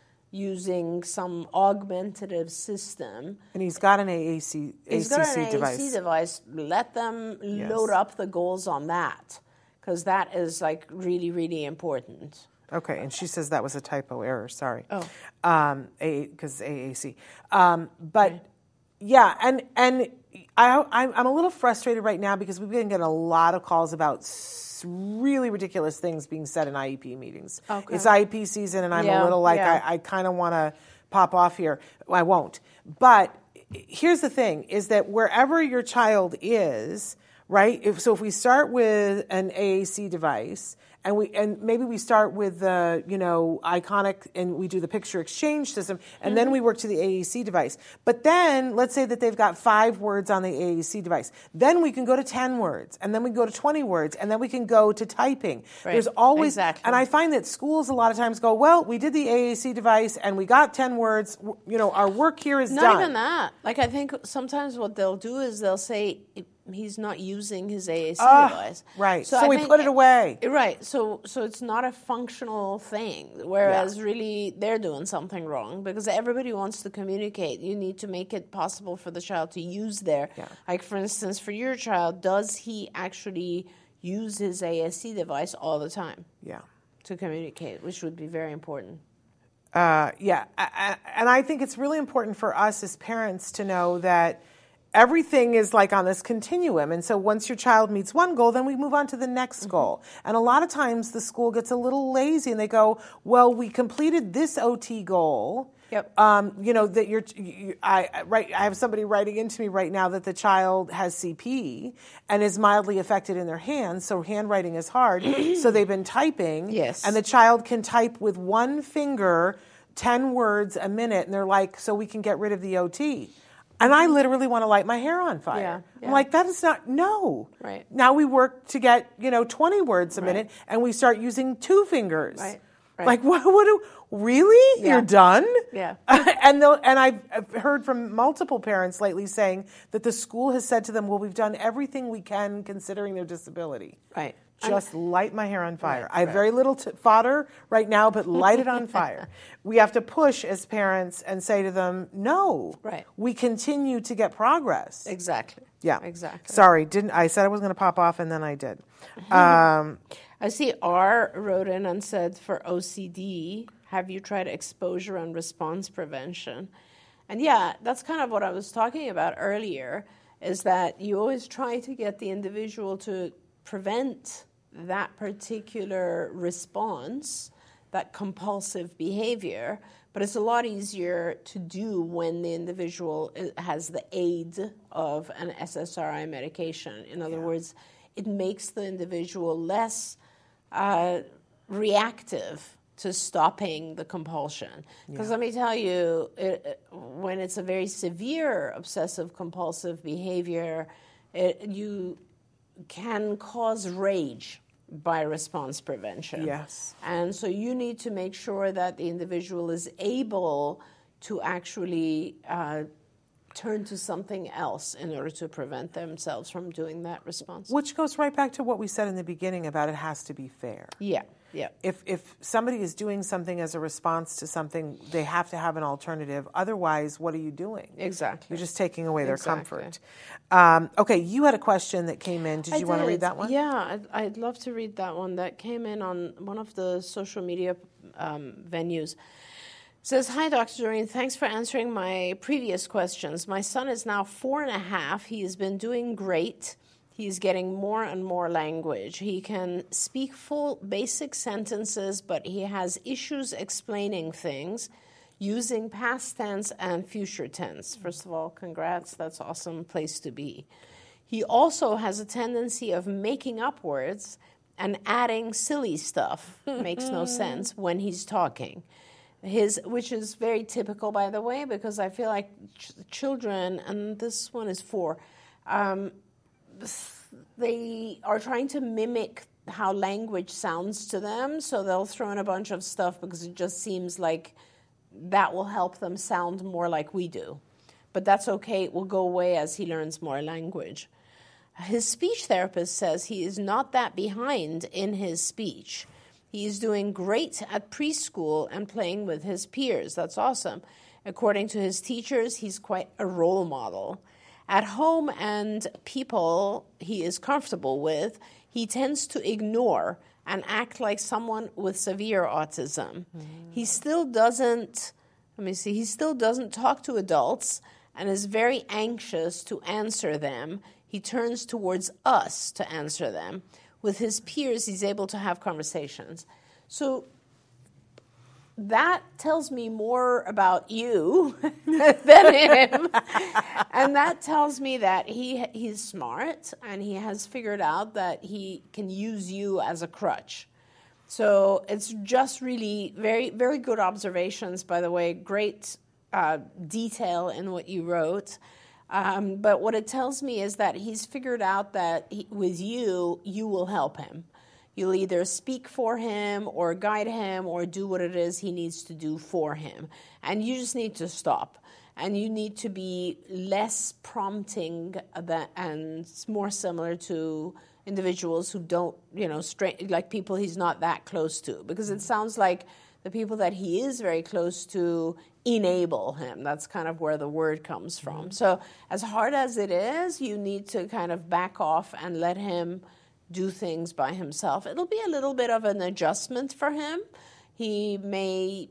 [SPEAKER 9] using some augmentative system.
[SPEAKER 8] and he's got an A A C,
[SPEAKER 9] He's
[SPEAKER 8] A C C
[SPEAKER 9] got an
[SPEAKER 8] device.
[SPEAKER 9] A A C device. Let them
[SPEAKER 8] Yes.
[SPEAKER 9] load up the goals on that, because that is like really, really important.
[SPEAKER 8] Okay, and she says that was a typo error. Sorry.
[SPEAKER 9] Oh.
[SPEAKER 8] Um, because A A C. Um, but yeah, and and I I'm I'm a little frustrated right now because we've been getting a lot of calls about s- really ridiculous things being said in I E P meetings.
[SPEAKER 9] Okay.
[SPEAKER 8] It's I E P season, and I'm
[SPEAKER 9] Yeah,
[SPEAKER 8] a little like
[SPEAKER 9] yeah.
[SPEAKER 8] I, I kind of want to pop off here. I won't. But here's the thing: is that wherever your child is, right? If, so if we start with an A A C device, and we and maybe we start with the you know iconic, and we do the picture exchange system, and
[SPEAKER 9] Mm-hmm.
[SPEAKER 8] then we work to the A A C device. But then let's say that they've got five words on the A A C device. Then we can go to ten words, and then we go to twenty words, and then we can go to typing.
[SPEAKER 9] Right.
[SPEAKER 8] There's always,
[SPEAKER 9] Exactly.
[SPEAKER 8] and I find that schools a lot of times go, well, we did the A A C device, and we got ten words. w- You know, our work here is
[SPEAKER 9] Not
[SPEAKER 8] done.
[SPEAKER 9] even that. Like, I think sometimes what they'll do is they'll say he's not using his A A C
[SPEAKER 8] Ah,
[SPEAKER 9] device.
[SPEAKER 8] right. So
[SPEAKER 9] I
[SPEAKER 8] we
[SPEAKER 9] think-
[SPEAKER 8] put it away.
[SPEAKER 9] Right. So so it's not a functional thing, whereas really they're doing something wrong because everybody wants to communicate. You need to make it possible for the child to use their,
[SPEAKER 8] Yeah.
[SPEAKER 9] like for instance, for your child, does he actually use his A A C device all the time
[SPEAKER 8] Yeah.
[SPEAKER 9] to communicate, which would be very important.
[SPEAKER 8] Uh, yeah, I, I, and I think it's really important for us as parents to know that everything is like on this continuum. And so once your child meets one goal, then we move on to the next
[SPEAKER 9] Mm-hmm.
[SPEAKER 8] goal. And a lot of times the school gets a little lazy and they go, well, we completed this O T goal.
[SPEAKER 9] Yep.
[SPEAKER 8] Um, you know, that you're, you, I, I- right, I have somebody writing into me right now that the child has C P and is mildly affected in their hands. So handwriting is hard. So they've been typing.
[SPEAKER 9] Yes.
[SPEAKER 8] And the child can type with one finger ten words a minute. And they're like, so we can get rid of the O T. And I literally want to light my hair on fire.
[SPEAKER 9] Yeah, yeah.
[SPEAKER 8] I'm like, that is not, no.
[SPEAKER 9] Right.
[SPEAKER 8] Now we work to get, you know, twenty words a
[SPEAKER 9] Right.
[SPEAKER 8] minute and we start using two fingers.
[SPEAKER 9] Right, right.
[SPEAKER 8] Like, what, what do, really?
[SPEAKER 9] Yeah.
[SPEAKER 8] You're done?
[SPEAKER 9] Yeah.
[SPEAKER 8] and they'll, and I've I've heard from multiple parents lately saying that the school has said to them, well, we've done everything we can considering their disability.
[SPEAKER 9] Right.
[SPEAKER 8] Just light my hair on fire.
[SPEAKER 9] Right,
[SPEAKER 8] I have
[SPEAKER 9] right.
[SPEAKER 8] very little t- fodder right now, but light it on fire. We have to push as parents and say to them, no.
[SPEAKER 9] Right.
[SPEAKER 8] We continue to get progress.
[SPEAKER 9] Exactly.
[SPEAKER 8] Yeah.
[SPEAKER 9] Exactly.
[SPEAKER 8] Sorry, didn't I said I was going to pop off and then I did. Um,
[SPEAKER 9] I see R wrote in and said for O C D, have you tried exposure and response prevention? And yeah, that's kind of what I was talking about earlier, is that you always try to get the individual to prevent that particular response, that compulsive behavior, but it's a lot easier to do when the individual has the aid of an S S R I medication. In other words, it makes the individual less uh, reactive to stopping the compulsion. Because let me tell you, it, when it's a very severe obsessive compulsive behavior, it, you can cause rage by response prevention.
[SPEAKER 8] Yes.
[SPEAKER 9] And so you need to make sure that the individual is able to actually uh, turn to something else in order to prevent themselves from doing that response.
[SPEAKER 8] which goes right back to what we said in the beginning about it has to be fair.
[SPEAKER 9] Yeah. Yeah.
[SPEAKER 8] If if somebody is doing something as a response to something, they have to have an alternative. Otherwise, what are you doing?
[SPEAKER 9] Exactly.
[SPEAKER 8] You're just taking away their
[SPEAKER 9] Exactly.
[SPEAKER 8] comfort. Um, okay, you had a question that came in. Did
[SPEAKER 9] I
[SPEAKER 8] you want to
[SPEAKER 9] did.
[SPEAKER 8] read that one?
[SPEAKER 9] Yeah, I'd, I'd love to read that one. That came in on one of the social media um, venues. It says, hi, Doctor Doreen. Thanks for answering my previous questions. My son is now four and a half. He has been doing great. He's getting more and more language. He can speak full basic sentences, but he has issues explaining things using past tense and future tense. First of all, congrats. That's an awesome place to be. He also has a tendency of making up words and adding silly stuff, makes no sense, when he's talking. His, which is very typical, by the way, because I feel like ch- children, and this one is four, um, they are trying to mimic how language sounds to them, so they'll throw in a bunch of stuff because it just seems like that will help them sound more like we do. But that's okay. It will go away as he learns more language. His speech therapist says he is not that behind in his speech. He is doing great at preschool and playing with his peers. That's awesome. According to his teachers, he's quite a role model. At home and people he is comfortable with, he tends to ignore and act like someone with severe autism. Mm. He still doesn't, let me see, he still doesn't talk to adults and is very anxious to answer them. He turns towards us to answer them. With his peers, he's able to have conversations. So that tells me more about you than him. And that tells me that he he's smart and he has figured out that he can use you as a crutch. So it's just really very, very good observations, by the way. Great uh, detail in what you wrote. Um, but what it tells me is that he's figured out that he, with you, you will help him. You'll either speak for him or guide him or do what it is he needs to do for him. And you just need to stop. And you need to be less prompting that, and more similar to individuals who don't, you know, straight, like people he's not that close to. Because it sounds like the people that he is very close to enable him. That's kind of where the word comes from. Mm-hmm. So as hard as it is, you need to kind of back off and let him do things by himself. It'll be a little bit of an adjustment for him. He may,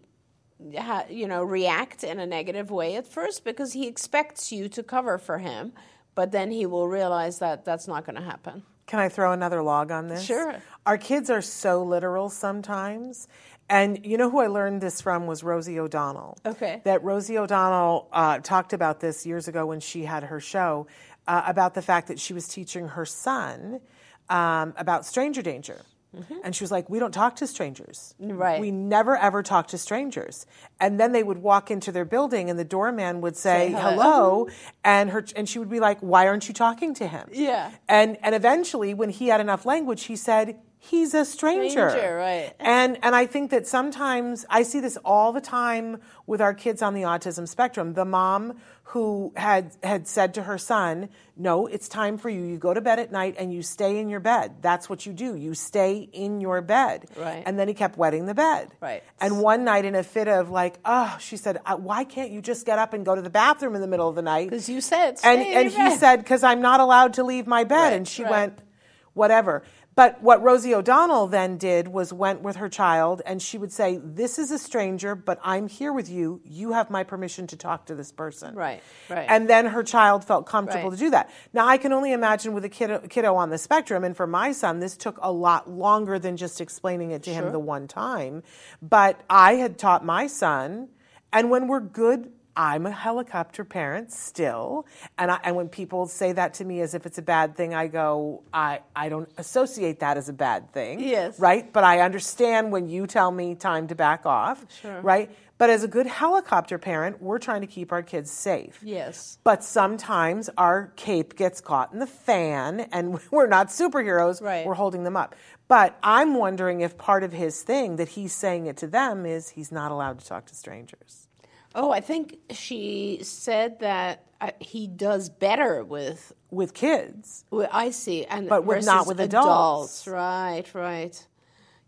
[SPEAKER 9] ha, you know, react in a negative way at first because he expects you to cover for him, but then he will realize that that's not going to happen.
[SPEAKER 8] Can I throw another log on this?
[SPEAKER 9] Sure.
[SPEAKER 8] Our kids are so literal sometimes. And you know who I learned this from was Rosie O'Donnell.
[SPEAKER 9] Okay.
[SPEAKER 8] That Rosie O'Donnell uh, talked about this years ago when she had her show uh, about the fact that she was teaching her son um, about stranger danger. Mm-hmm. And she was like, we don't talk to strangers.
[SPEAKER 9] Right.
[SPEAKER 8] We never, ever talk to strangers. And then they would walk into their building and the doorman would say, say hello. And her and she would be like, why aren't you talking to him?
[SPEAKER 9] Yeah.
[SPEAKER 8] And and eventually, when he had enough language, he said, he's a stranger.
[SPEAKER 9] Stranger, right.
[SPEAKER 8] And and I think that sometimes, I see this all the time with our kids on the autism spectrum. The mom who had had said to her son, no, it's time for you. You go to bed at night and you stay in your bed. That's what you do. You stay in your bed.
[SPEAKER 9] Right.
[SPEAKER 8] And then he kept wetting the bed.
[SPEAKER 9] Right.
[SPEAKER 8] And one night in a fit of like, oh, she said, why can't you just get up and go to the bathroom in the middle of the night?
[SPEAKER 9] Because you said stay
[SPEAKER 8] And,
[SPEAKER 9] in
[SPEAKER 8] and
[SPEAKER 9] your
[SPEAKER 8] he
[SPEAKER 9] bed.
[SPEAKER 8] said, because I'm not allowed to leave my bed.
[SPEAKER 9] Right,
[SPEAKER 8] And she
[SPEAKER 9] right.
[SPEAKER 8] went, whatever. But what Rosie O'Donnell then did was went with her child and she would say, this is a stranger, but I'm here with you. You have my permission to talk to this person.
[SPEAKER 9] Right, right.
[SPEAKER 8] And then her child felt comfortable
[SPEAKER 9] Right.
[SPEAKER 8] to do that. Now, I can only imagine with a kiddo, kiddo on the spectrum, and for my son, this took a lot longer than just explaining it to
[SPEAKER 9] Sure.
[SPEAKER 8] him the one time. But I had taught my son, and when we're good, I'm a helicopter parent still, and I, and when people say that to me as if it's a bad thing, I go, I, I don't associate that as a bad thing,
[SPEAKER 9] Yes.
[SPEAKER 8] right? But I understand when you tell me time to back off,
[SPEAKER 9] Sure.
[SPEAKER 8] right? But as a good helicopter parent, we're trying to keep our kids safe.
[SPEAKER 9] Yes.
[SPEAKER 8] But sometimes our cape gets caught in the fan, and we're not superheroes,
[SPEAKER 9] Right.
[SPEAKER 8] we're holding them up. But I'm wondering if part of his thing that he's saying it to them is he's not allowed to talk to strangers.
[SPEAKER 9] Oh, I think she said that uh, he does better with.
[SPEAKER 8] With kids.
[SPEAKER 9] Well, I see, and
[SPEAKER 8] But with-
[SPEAKER 9] versus
[SPEAKER 8] not with adults.
[SPEAKER 9] Right, right.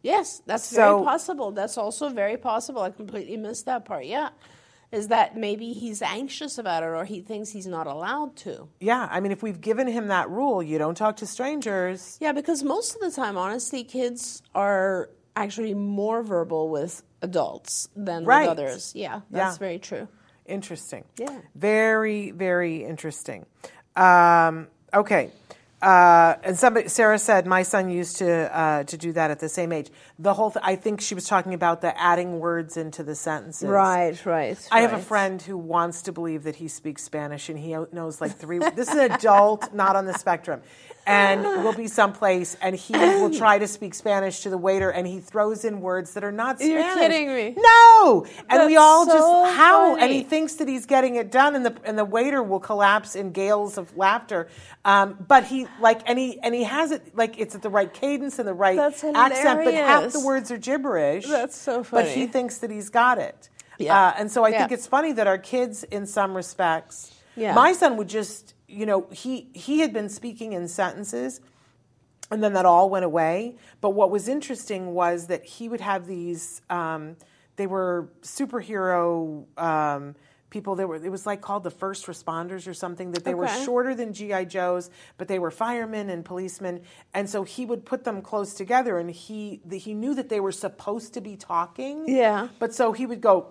[SPEAKER 9] Yes, that's
[SPEAKER 8] So-
[SPEAKER 9] very possible. That's also very possible. I completely missed that part. Yeah. Is that maybe he's anxious about it or he thinks he's not allowed to.
[SPEAKER 8] Yeah, I mean, if we've given him that rule, you don't talk to strangers.
[SPEAKER 9] Yeah, because most of the time, honestly, kids are actually more verbal with adults than
[SPEAKER 8] Right.
[SPEAKER 9] with others. Yeah, that's
[SPEAKER 8] Yeah.
[SPEAKER 9] very true.
[SPEAKER 8] Interesting.
[SPEAKER 9] Yeah.
[SPEAKER 8] Very, very interesting. Um, okay. Uh, and somebody, Sarah said, my son used to uh, to do that at the same age. The whole, th- I think she was talking about the adding words into the sentences.
[SPEAKER 9] Right, right.
[SPEAKER 8] I have a
[SPEAKER 9] right.
[SPEAKER 8] friend who wants to believe that he speaks Spanish and he knows like three. This is an adult, not on the spectrum, and we'll be someplace and he will try to speak Spanish to the waiter and he throws in words that are not Spanish.
[SPEAKER 9] You're kidding me.
[SPEAKER 8] No, and we
[SPEAKER 9] That's
[SPEAKER 8] all
[SPEAKER 9] so
[SPEAKER 8] just how and
[SPEAKER 9] funny.
[SPEAKER 8] he thinks that he's getting it done, and the and the waiter will collapse in gales of laughter. Um, but he like and he and he has it like it's at the right cadence and the right
[SPEAKER 9] That's
[SPEAKER 8] accent, but half
[SPEAKER 9] hilarious.
[SPEAKER 8] the words are gibberish.
[SPEAKER 9] That's so
[SPEAKER 8] But
[SPEAKER 9] funny.
[SPEAKER 8] he thinks that he's got it.
[SPEAKER 9] Yeah.
[SPEAKER 8] Uh, and so I think
[SPEAKER 9] Yeah.
[SPEAKER 8] it's funny that our kids, in some respects,
[SPEAKER 9] Yeah.
[SPEAKER 8] my son would just, you know, he he had been speaking in sentences, and then that all went away. But what was interesting was that he would have these. Um, they were superhero um, people. They were. It was like called the first responders or something. That they were
[SPEAKER 9] Okay.
[SPEAKER 8] shorter than G I Joes, but they were firemen and policemen. And so he would put them close together, and he the, he knew that they were supposed to be talking.
[SPEAKER 9] Yeah.
[SPEAKER 8] But so he would go.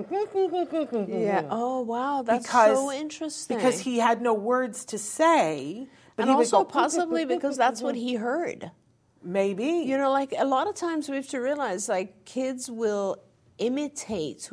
[SPEAKER 9] Yeah. Oh, wow. That's
[SPEAKER 8] Because-
[SPEAKER 9] so interesting.
[SPEAKER 8] Because he had no words to say. But
[SPEAKER 9] and
[SPEAKER 8] he would
[SPEAKER 9] also
[SPEAKER 8] go,
[SPEAKER 9] possibly because that's what he heard.
[SPEAKER 8] Maybe.
[SPEAKER 9] You know, like a lot of times we have to realize like kids will imitate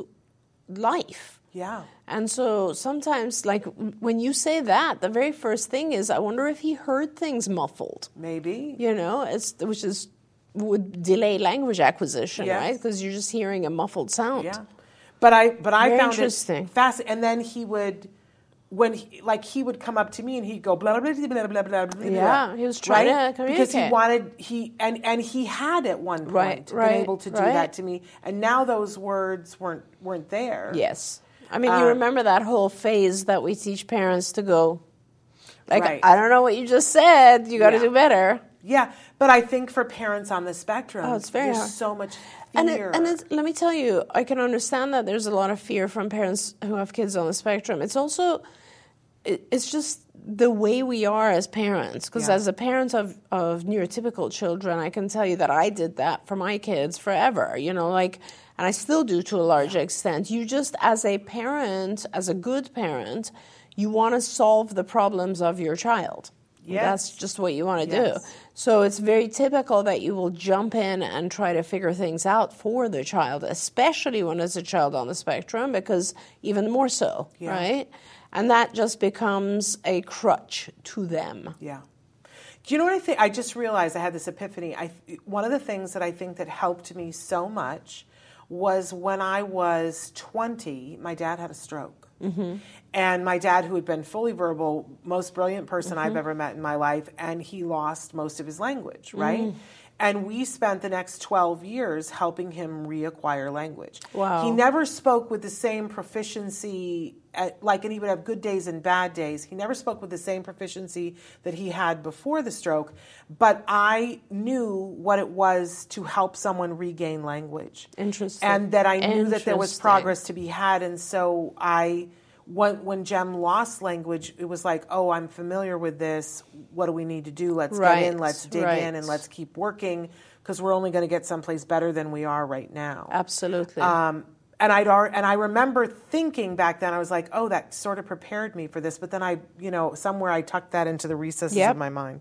[SPEAKER 9] life.
[SPEAKER 8] Yeah.
[SPEAKER 9] And so sometimes, like when you say that, the very first thing is, I wonder if he heard things muffled.
[SPEAKER 8] Maybe.
[SPEAKER 9] You know, it's which is would delay language acquisition,
[SPEAKER 8] Yes.
[SPEAKER 9] right? Because you're just hearing a muffled sound.
[SPEAKER 8] Yeah. But I but I
[SPEAKER 9] Very
[SPEAKER 8] found
[SPEAKER 9] interesting.
[SPEAKER 8] it fascinating. And then he would when he, like he would come up to me and he'd go blah blah blah blah blah blah blah.
[SPEAKER 9] Yeah, he was trying
[SPEAKER 8] right?
[SPEAKER 9] to
[SPEAKER 8] because he
[SPEAKER 9] communicate.
[SPEAKER 8] wanted he and and he had at one point
[SPEAKER 9] Right,
[SPEAKER 8] been
[SPEAKER 9] right,
[SPEAKER 8] able to do
[SPEAKER 9] right.
[SPEAKER 8] that to me, and now those words weren't weren't there.
[SPEAKER 9] Yes. I mean,
[SPEAKER 8] Uh,
[SPEAKER 9] you remember that whole phase that we teach parents to go, like,
[SPEAKER 8] Right.
[SPEAKER 9] I don't know what you just said. You got to
[SPEAKER 8] Yeah.
[SPEAKER 9] do better.
[SPEAKER 8] Yeah, but I think for parents on the spectrum,
[SPEAKER 9] Oh, it's very
[SPEAKER 8] there's
[SPEAKER 9] hard.
[SPEAKER 8] so much fear.
[SPEAKER 9] And, it, and it's, let me tell you, I can understand that there's a lot of fear from parents who have kids on the spectrum. It's also, it, it's just the way we are as parents. Because
[SPEAKER 8] Yeah.
[SPEAKER 9] as a parent of, of neurotypical children, I can tell you that I did that for my kids forever. You know, like, and I still do to a large extent. You just, as a parent, as a good parent, you want to solve the problems of your child.
[SPEAKER 8] Yes.
[SPEAKER 9] That's just what you want to
[SPEAKER 8] Yes.
[SPEAKER 9] do. So it's very typical that you will jump in and try to figure things out for the child, especially when it's a child on the spectrum, because even more so,
[SPEAKER 8] Yeah.
[SPEAKER 9] right? And that just becomes a crutch to them.
[SPEAKER 8] Yeah. Do you know what I think? I just realized I had this epiphany. I one of the things that I think that helped me so much was when I was twenty, my dad had a stroke. Mm-hmm. And my dad, who had been fully verbal, most brilliant person
[SPEAKER 9] Mm-hmm.
[SPEAKER 8] I've ever met in my life, and he lost most of his language, right?
[SPEAKER 9] Mm.
[SPEAKER 8] And we spent the next twelve years helping him reacquire language.
[SPEAKER 9] Wow.
[SPEAKER 8] He never spoke with the same proficiency, at, like, and he would have good days and bad days. He never spoke with the same proficiency that he had before the stroke, but I knew what it was to help someone regain language.
[SPEAKER 9] Interesting.
[SPEAKER 8] And that I knew that there was
[SPEAKER 9] Interesting.
[SPEAKER 8] progress to be had, and so I... When, when Jem lost language, it was like, oh, I'm familiar with this. What do we need to do? Let's
[SPEAKER 9] Right,
[SPEAKER 8] get in, let's dig
[SPEAKER 9] right.
[SPEAKER 8] in, and let's keep working, because we're only going to get someplace better than we are right now.
[SPEAKER 9] Absolutely.
[SPEAKER 8] Um, and I'd al- and I remember thinking back then, I was like, oh, that sort of prepared me for this. But then I, you know, somewhere I tucked that into the recesses
[SPEAKER 9] Yep.
[SPEAKER 8] of my mind.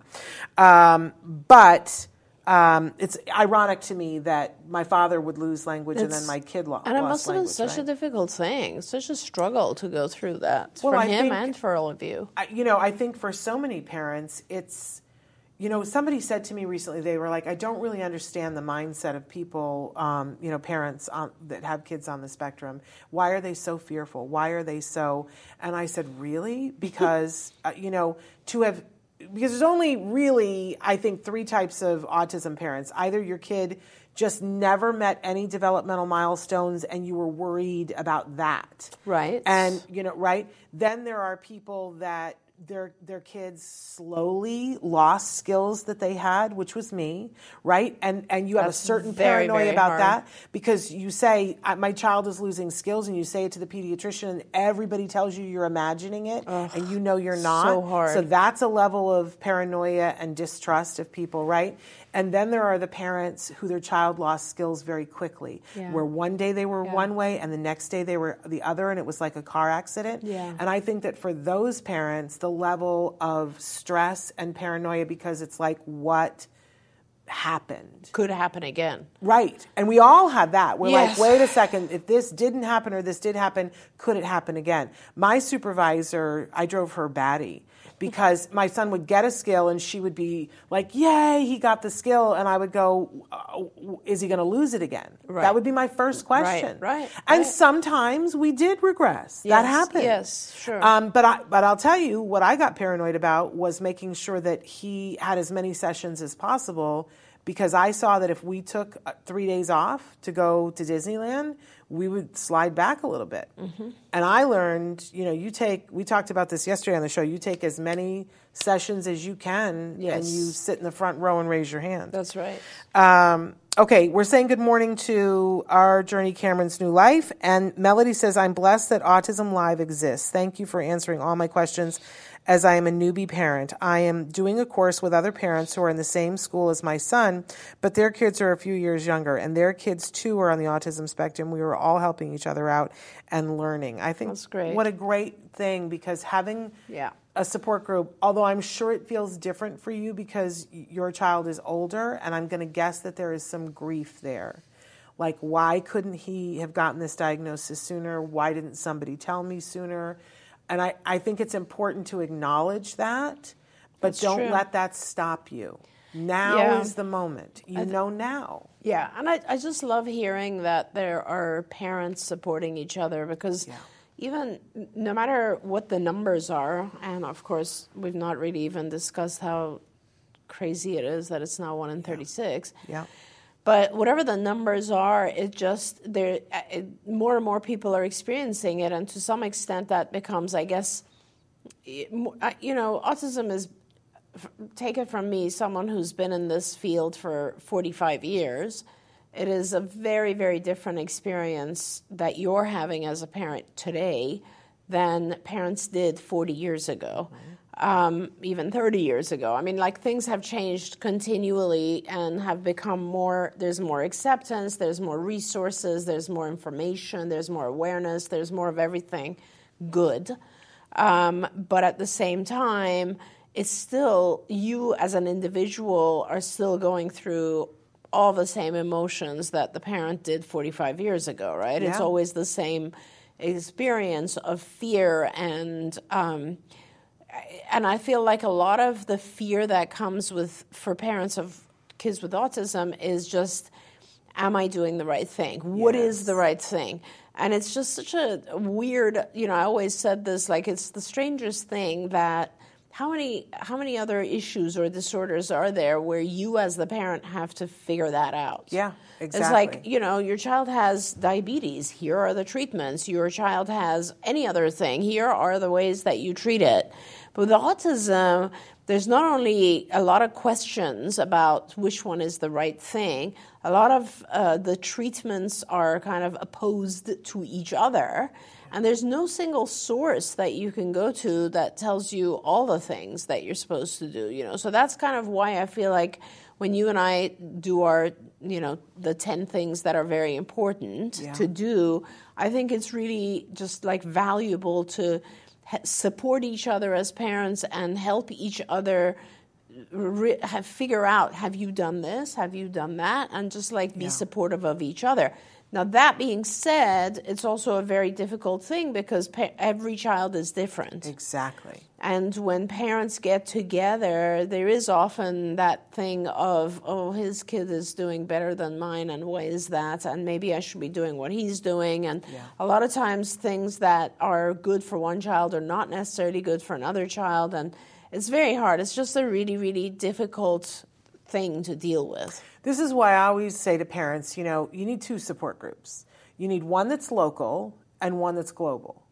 [SPEAKER 8] Um, but um, it's ironic to me that my father would lose language and
[SPEAKER 9] It's-
[SPEAKER 8] then my kid lo-
[SPEAKER 9] and it
[SPEAKER 8] lost
[SPEAKER 9] must have been
[SPEAKER 8] language,
[SPEAKER 9] such
[SPEAKER 8] right?
[SPEAKER 9] a difficult thing, such a struggle to go through that
[SPEAKER 8] Well,
[SPEAKER 9] for
[SPEAKER 8] I
[SPEAKER 9] him
[SPEAKER 8] think-
[SPEAKER 9] and for all of you.
[SPEAKER 8] I, you know, I think for so many parents, it's, you know, somebody said to me recently, they were like, I don't really understand the mindset of people, um, you know, parents on, that have kids on the spectrum. Why are they so fearful? Why are they so? And I said, really? Because, uh, you know, to have, because there's only really, I think, three types of autism parents. Either your kid just never met any developmental milestones and you were worried about that.
[SPEAKER 9] Right.
[SPEAKER 8] And, you know, right? Then there are people that their their kids slowly lost skills that they had, which was me, right? And and you have
[SPEAKER 9] That's
[SPEAKER 8] a certain
[SPEAKER 9] very,
[SPEAKER 8] paranoia
[SPEAKER 9] very
[SPEAKER 8] about
[SPEAKER 9] hard.
[SPEAKER 8] that because you say, my child is losing skills, and you say it to the pediatrician, and everybody tells you you're imagining it,
[SPEAKER 9] Ugh,
[SPEAKER 8] and you know you're not.
[SPEAKER 9] so hard.
[SPEAKER 8] So that's a level of paranoia and distrust of people, right? And then there are the parents who their child lost skills very quickly,
[SPEAKER 9] Yeah.
[SPEAKER 8] where one day they were
[SPEAKER 9] Yeah.
[SPEAKER 8] one way and the next day they were the other, and it was like a car accident.
[SPEAKER 9] Yeah.
[SPEAKER 8] And I think that for those parents, the level of stress and paranoia, because it's like, what happened?
[SPEAKER 9] Could happen again.
[SPEAKER 8] Right. And we all had that. We're
[SPEAKER 9] Yes.
[SPEAKER 8] like, wait a second, if this didn't happen or this did happen, could it happen again? My supervisor, I drove her batty because my son would get a skill and she would be like, yay, he got the skill. And I would go, oh, is he going to lose it again?
[SPEAKER 9] Right.
[SPEAKER 8] That would be my first question.
[SPEAKER 9] Right, right,
[SPEAKER 8] And
[SPEAKER 9] right.
[SPEAKER 8] sometimes we did regress.
[SPEAKER 9] Yes,
[SPEAKER 8] that happened.
[SPEAKER 9] yes, sure.
[SPEAKER 8] Um, but, I, but I'll tell you, what I got paranoid about was making sure that he had as many sessions as possible, because I saw that if we took uh, three days off to go to Disneyland, we would slide back a little bit.
[SPEAKER 9] Mm-hmm.
[SPEAKER 8] And I learned, you know, you take, we talked about this yesterday on the show, you take as many sessions as you can,
[SPEAKER 9] Yes.
[SPEAKER 8] and you sit in the front row and raise your hand.
[SPEAKER 9] That's right.
[SPEAKER 8] Um, okay, we're saying good morning to our Journey Cameron's New Life. And Melody says, I'm blessed that Autism Live exists. Thank you for answering all my questions, as I am a newbie parent. I am doing a course with other parents who are in the same school as my son, but their kids are a few years younger, and their kids too are on the autism spectrum. We were all helping each other out and learning. I think
[SPEAKER 9] That's great.
[SPEAKER 8] what a great thing, because having
[SPEAKER 9] Yeah.
[SPEAKER 8] a support group, although I'm sure it feels different for you because your child is older, and I'm going to guess that there is some grief there. Like, why couldn't he have gotten this diagnosis sooner? Why didn't somebody tell me sooner? And I, I think it's important to acknowledge that, but
[SPEAKER 9] That's
[SPEAKER 8] don't
[SPEAKER 9] true.
[SPEAKER 8] let that stop you. Now
[SPEAKER 9] Yeah.
[SPEAKER 8] is the moment. You know now.
[SPEAKER 9] Yeah, and I, I just love hearing that there are parents supporting each other, because
[SPEAKER 8] Yeah.
[SPEAKER 9] even no matter what the numbers are, and of course we've not really even discussed how crazy it is that it's now one in thirty-six.
[SPEAKER 8] Yeah.
[SPEAKER 9] But whatever the numbers are, it just there it, more and more people are experiencing it, and to some extent that becomes, I guess, it, you know, autism is, take it from me, someone who's been in this field for forty-five years. It is a very, very different experience that you're having as a parent today than parents did forty years ago, um, even thirty years ago. I mean, like, things have changed continually and have become more, there's more acceptance, there's more resources, there's more information, there's more awareness, there's more of everything good. Um, but at the same time, it's still, you as an individual are still going through all the same emotions that the parent did forty-five years ago, right?
[SPEAKER 8] Yeah.
[SPEAKER 9] It's always the same experience of fear, and um, and I feel like a lot of the fear that comes with, for parents of kids with autism, is just, am I doing the right thing? What is the right thing? And it's just such a weird, you know, I always said this, like, it's the strangest thing that How many how many other issues or disorders are there where you as the parent have to figure that out?
[SPEAKER 8] Yeah, exactly.
[SPEAKER 9] It's like, you know, your child has diabetes. Here are the treatments. Your child has any other thing. Here are the ways that you treat it. But with autism, there's not only a lot of questions about which one is the right thing, a lot of uh, the treatments are kind of opposed to each other. And there's no single source that you can go to that tells you all the things that you're supposed to do, you know. So that's kind of why I feel like when you and I do our, you know, the ten things that are very important
[SPEAKER 8] Yeah.
[SPEAKER 9] to do, I think it's really just like valuable to ha- support each other as parents and help each other re- have, figure out, have you done this? Have you done that? And just like be
[SPEAKER 8] Yeah.
[SPEAKER 9] supportive of each other. Now, that being said, it's also a very difficult thing because pa- every child is different.
[SPEAKER 8] Exactly.
[SPEAKER 9] And when parents get together, there is often that thing of, oh, his kid is doing better than mine, and why is that? And maybe I should be doing what he's doing. And
[SPEAKER 8] Yeah.
[SPEAKER 9] a lot of times things that are good for one child are not necessarily good for another child. And it's very hard. It's just a really, really difficult thing to deal with.
[SPEAKER 8] This is why I always say to parents, you know, you need two support groups. You need one that's local and one that's global.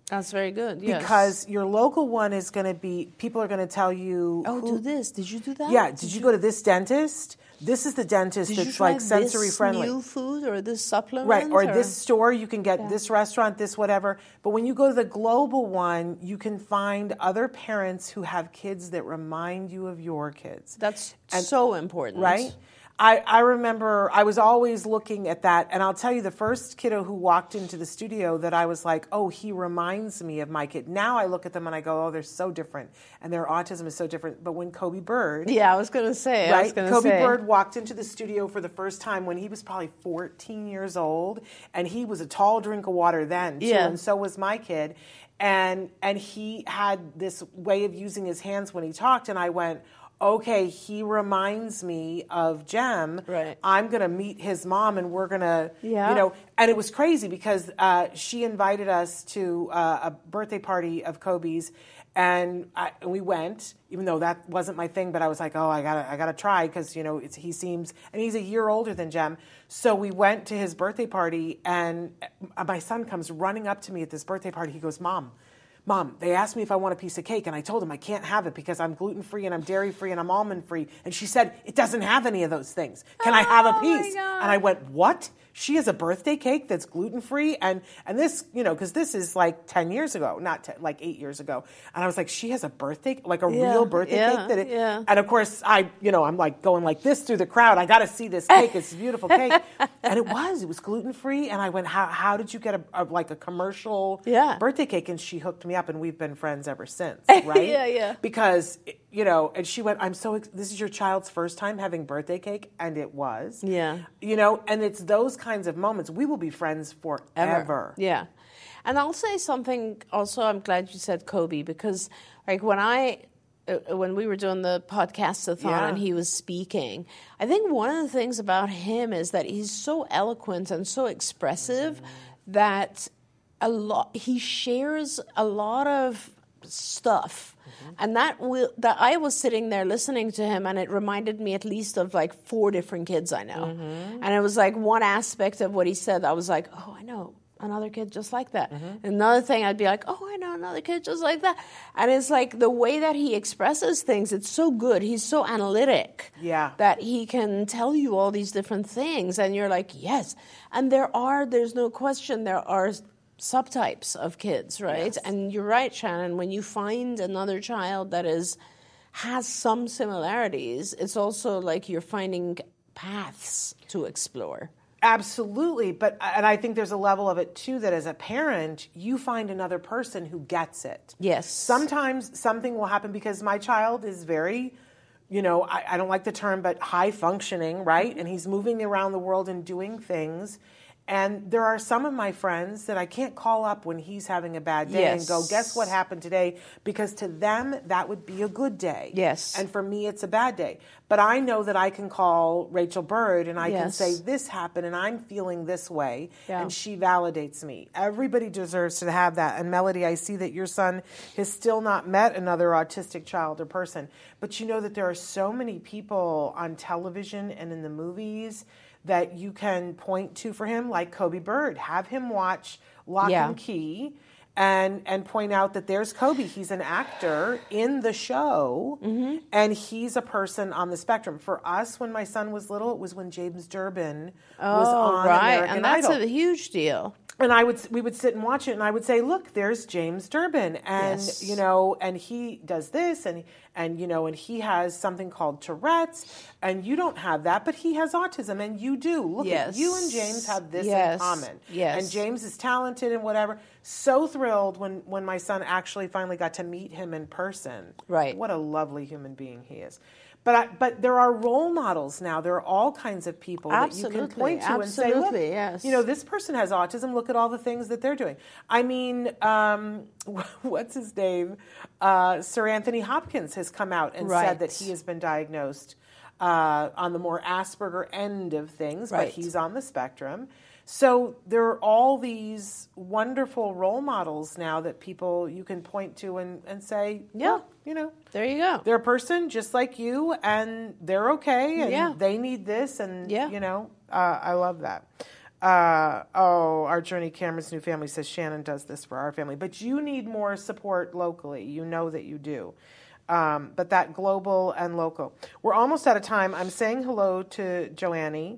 [SPEAKER 9] That's very good, yes.
[SPEAKER 8] Because your local one is going to be, people are going to tell you...
[SPEAKER 9] Oh,
[SPEAKER 8] who,
[SPEAKER 9] do this. Did you do that?
[SPEAKER 8] Yeah, did,
[SPEAKER 9] did
[SPEAKER 8] you,
[SPEAKER 9] you
[SPEAKER 8] go to this dentist? This is the dentist
[SPEAKER 9] Did
[SPEAKER 8] that's
[SPEAKER 9] you try
[SPEAKER 8] like sensory
[SPEAKER 9] this
[SPEAKER 8] friendly.
[SPEAKER 9] new food or this supplement?
[SPEAKER 8] Right, or,
[SPEAKER 9] or
[SPEAKER 8] this store, you can get
[SPEAKER 9] Yeah.
[SPEAKER 8] this restaurant, this whatever. But when you go to the global one, you can find other parents who have kids that remind you of your kids.
[SPEAKER 9] That's
[SPEAKER 8] And-
[SPEAKER 9] so important.
[SPEAKER 8] Right? I, I remember I was always looking at that, and I'll tell you, the first kiddo who walked into the studio that I was like, oh, he reminds me of my kid. Now I look at them and I go, oh, they're so different, and their autism is so different. But when Kobe Bird...
[SPEAKER 9] Yeah, I was going to say. I was
[SPEAKER 8] Right?
[SPEAKER 9] gonna
[SPEAKER 8] Kobe
[SPEAKER 9] say.
[SPEAKER 8] Bird walked into the studio for the first time when he was probably fourteen years old, and he was a tall drink of water then, too,
[SPEAKER 9] Yeah.
[SPEAKER 8] and so was my kid. And and he had this way of using his hands when he talked, and I went, okay, he reminds me of Jem.
[SPEAKER 9] Right.
[SPEAKER 8] I'm going to meet his mom, and we're going to,
[SPEAKER 9] Yeah.
[SPEAKER 8] you know, and it was crazy because uh, she invited us to uh, a birthday party of Kobe's, and, I, and we went, even though that wasn't my thing, but I was like, oh, I gotta, I gotta try because, you know, it's, he seems, and he's a year older than Jem. So we went to his birthday party, and my son comes running up to me at this birthday party. He goes, Mom, Mom, they asked me if I want a piece of cake, and I told them I can't have it because I'm gluten-free and I'm dairy-free and I'm almond-free. And she said, it doesn't have any of those things. Can I have a
[SPEAKER 9] Oh, my
[SPEAKER 8] piece?
[SPEAKER 9] God.
[SPEAKER 8] And I went, what? She has a birthday cake that's gluten-free? And and this, you know, because this is like ten years ago, not ten, like eight years ago. And I was like, she has a birthday, like a
[SPEAKER 9] Yeah,
[SPEAKER 8] real birthday
[SPEAKER 9] yeah,
[SPEAKER 8] cake? That it,
[SPEAKER 9] yeah.
[SPEAKER 8] And of course, I, you know, I'm like going like this through the crowd. I got to see this cake. It's a beautiful cake. And it was. It was gluten-free. And I went, how how did you get a, a like a commercial
[SPEAKER 9] Yeah.
[SPEAKER 8] birthday cake? And she hooked me up, and we've been friends ever since, right?
[SPEAKER 9] Yeah, yeah.
[SPEAKER 8] Because, you know, and she went, I'm so, ex- this is your child's first time having birthday cake? And it was.
[SPEAKER 9] Yeah.
[SPEAKER 8] You know, and it's those kinds of moments. We will be friends forever.
[SPEAKER 9] Yeah. And I'll say something also, I'm glad you said Kobe, because like when I, uh, when we were doing the podcast-a-thon
[SPEAKER 8] Yeah.
[SPEAKER 9] and he was speaking, I think one of the things about him is that he's so eloquent and so expressive that a lot, he shares a lot of stuff. And that will, that I was sitting there listening to him, and it reminded me at least of like four different kids I know. And it was like one aspect of what he said, I was like, oh, I know another kid just like that. Another thing, I'd be like, oh, I know another kid just like that. And it's like the way that he expresses things, it's so good. He's so analytic.
[SPEAKER 8] Yeah.
[SPEAKER 9] That he can tell you all these different things, and you're like, yes. And there are, there's no question, there are subtypes of kids, right?
[SPEAKER 8] Yes.
[SPEAKER 9] And you're right, Shannon, when you find another child that is has some similarities, it's also like you're finding paths to explore.
[SPEAKER 8] Absolutely. But, and I think there's a level of it too, that as a parent, you find another person who gets it.
[SPEAKER 9] Yes.
[SPEAKER 8] Sometimes something will happen because my child is very, you know, I, I don't like the term, but high functioning, right? And he's moving around the world and doing things. And there are some of my friends that I can't call up when he's having a bad day
[SPEAKER 9] Yes.
[SPEAKER 8] and go, guess what happened today? Because to them, that would be a good day.
[SPEAKER 9] Yes.
[SPEAKER 8] And for me, it's a bad day. But I know that I can call Rachel Bird and I can
[SPEAKER 9] Yes.
[SPEAKER 8] say, this happened and I'm feeling this way.
[SPEAKER 9] Yeah.
[SPEAKER 8] And she validates me. Everybody deserves to have that. And Melody, I see that your son has still not met another autistic child or person. But you know that there are so many people on television and in the movies that you can point to for him, like Kobe Bird. Have him watch Lock
[SPEAKER 9] Yeah.
[SPEAKER 8] and Key and and point out that there's Kobe. He's an actor in the show,
[SPEAKER 9] Mm-hmm.
[SPEAKER 8] and he's a person on the spectrum. For us, when my son was little, it was when James Durbin was
[SPEAKER 9] Oh,
[SPEAKER 8] on
[SPEAKER 9] right.
[SPEAKER 8] American
[SPEAKER 9] And that's
[SPEAKER 8] Idol.
[SPEAKER 9] a huge deal.
[SPEAKER 8] And I would we would sit and watch it, and I would say, "Look, there's James Durbin, and
[SPEAKER 9] Yes.
[SPEAKER 8] you know, and he does this, and and you know, and he has something called Tourette's, and you don't have that, but he has autism, and you do. Look,
[SPEAKER 9] Yes.
[SPEAKER 8] at you and James have this
[SPEAKER 9] Yes.
[SPEAKER 8] in common.
[SPEAKER 9] Yes.
[SPEAKER 8] And James is talented and whatever. So thrilled when when my son actually finally got to meet him in person.
[SPEAKER 9] Right.
[SPEAKER 8] What a lovely human being he is. But I, but there are role models now. There are all kinds of people that you can
[SPEAKER 9] Absolutely.
[SPEAKER 8] point to and say, look,
[SPEAKER 9] Absolutely, yes.
[SPEAKER 8] you know, this person has autism. Look at all the things that they're doing. I mean, um, what's his name? Uh, Sir Anthony Hopkins has come out and
[SPEAKER 9] Right.
[SPEAKER 8] said that he has been diagnosed uh, on the more Asperger end of things,
[SPEAKER 9] Right.
[SPEAKER 8] but he's on the spectrum. So there are all these wonderful role models now that people you can point to and, and say,
[SPEAKER 9] Yeah.
[SPEAKER 8] well, you know,
[SPEAKER 9] There you go.
[SPEAKER 8] they're a person just like you, and they're okay, and
[SPEAKER 9] Yeah.
[SPEAKER 8] they need this, and
[SPEAKER 9] Yeah.
[SPEAKER 8] you know, uh, I love that. Uh, oh, our Journey Cameron's new family says Shannon does this for our family. But you need more support locally. You know that you do. Um, but that global and local. We're almost out of time. I'm saying hello to Joannie.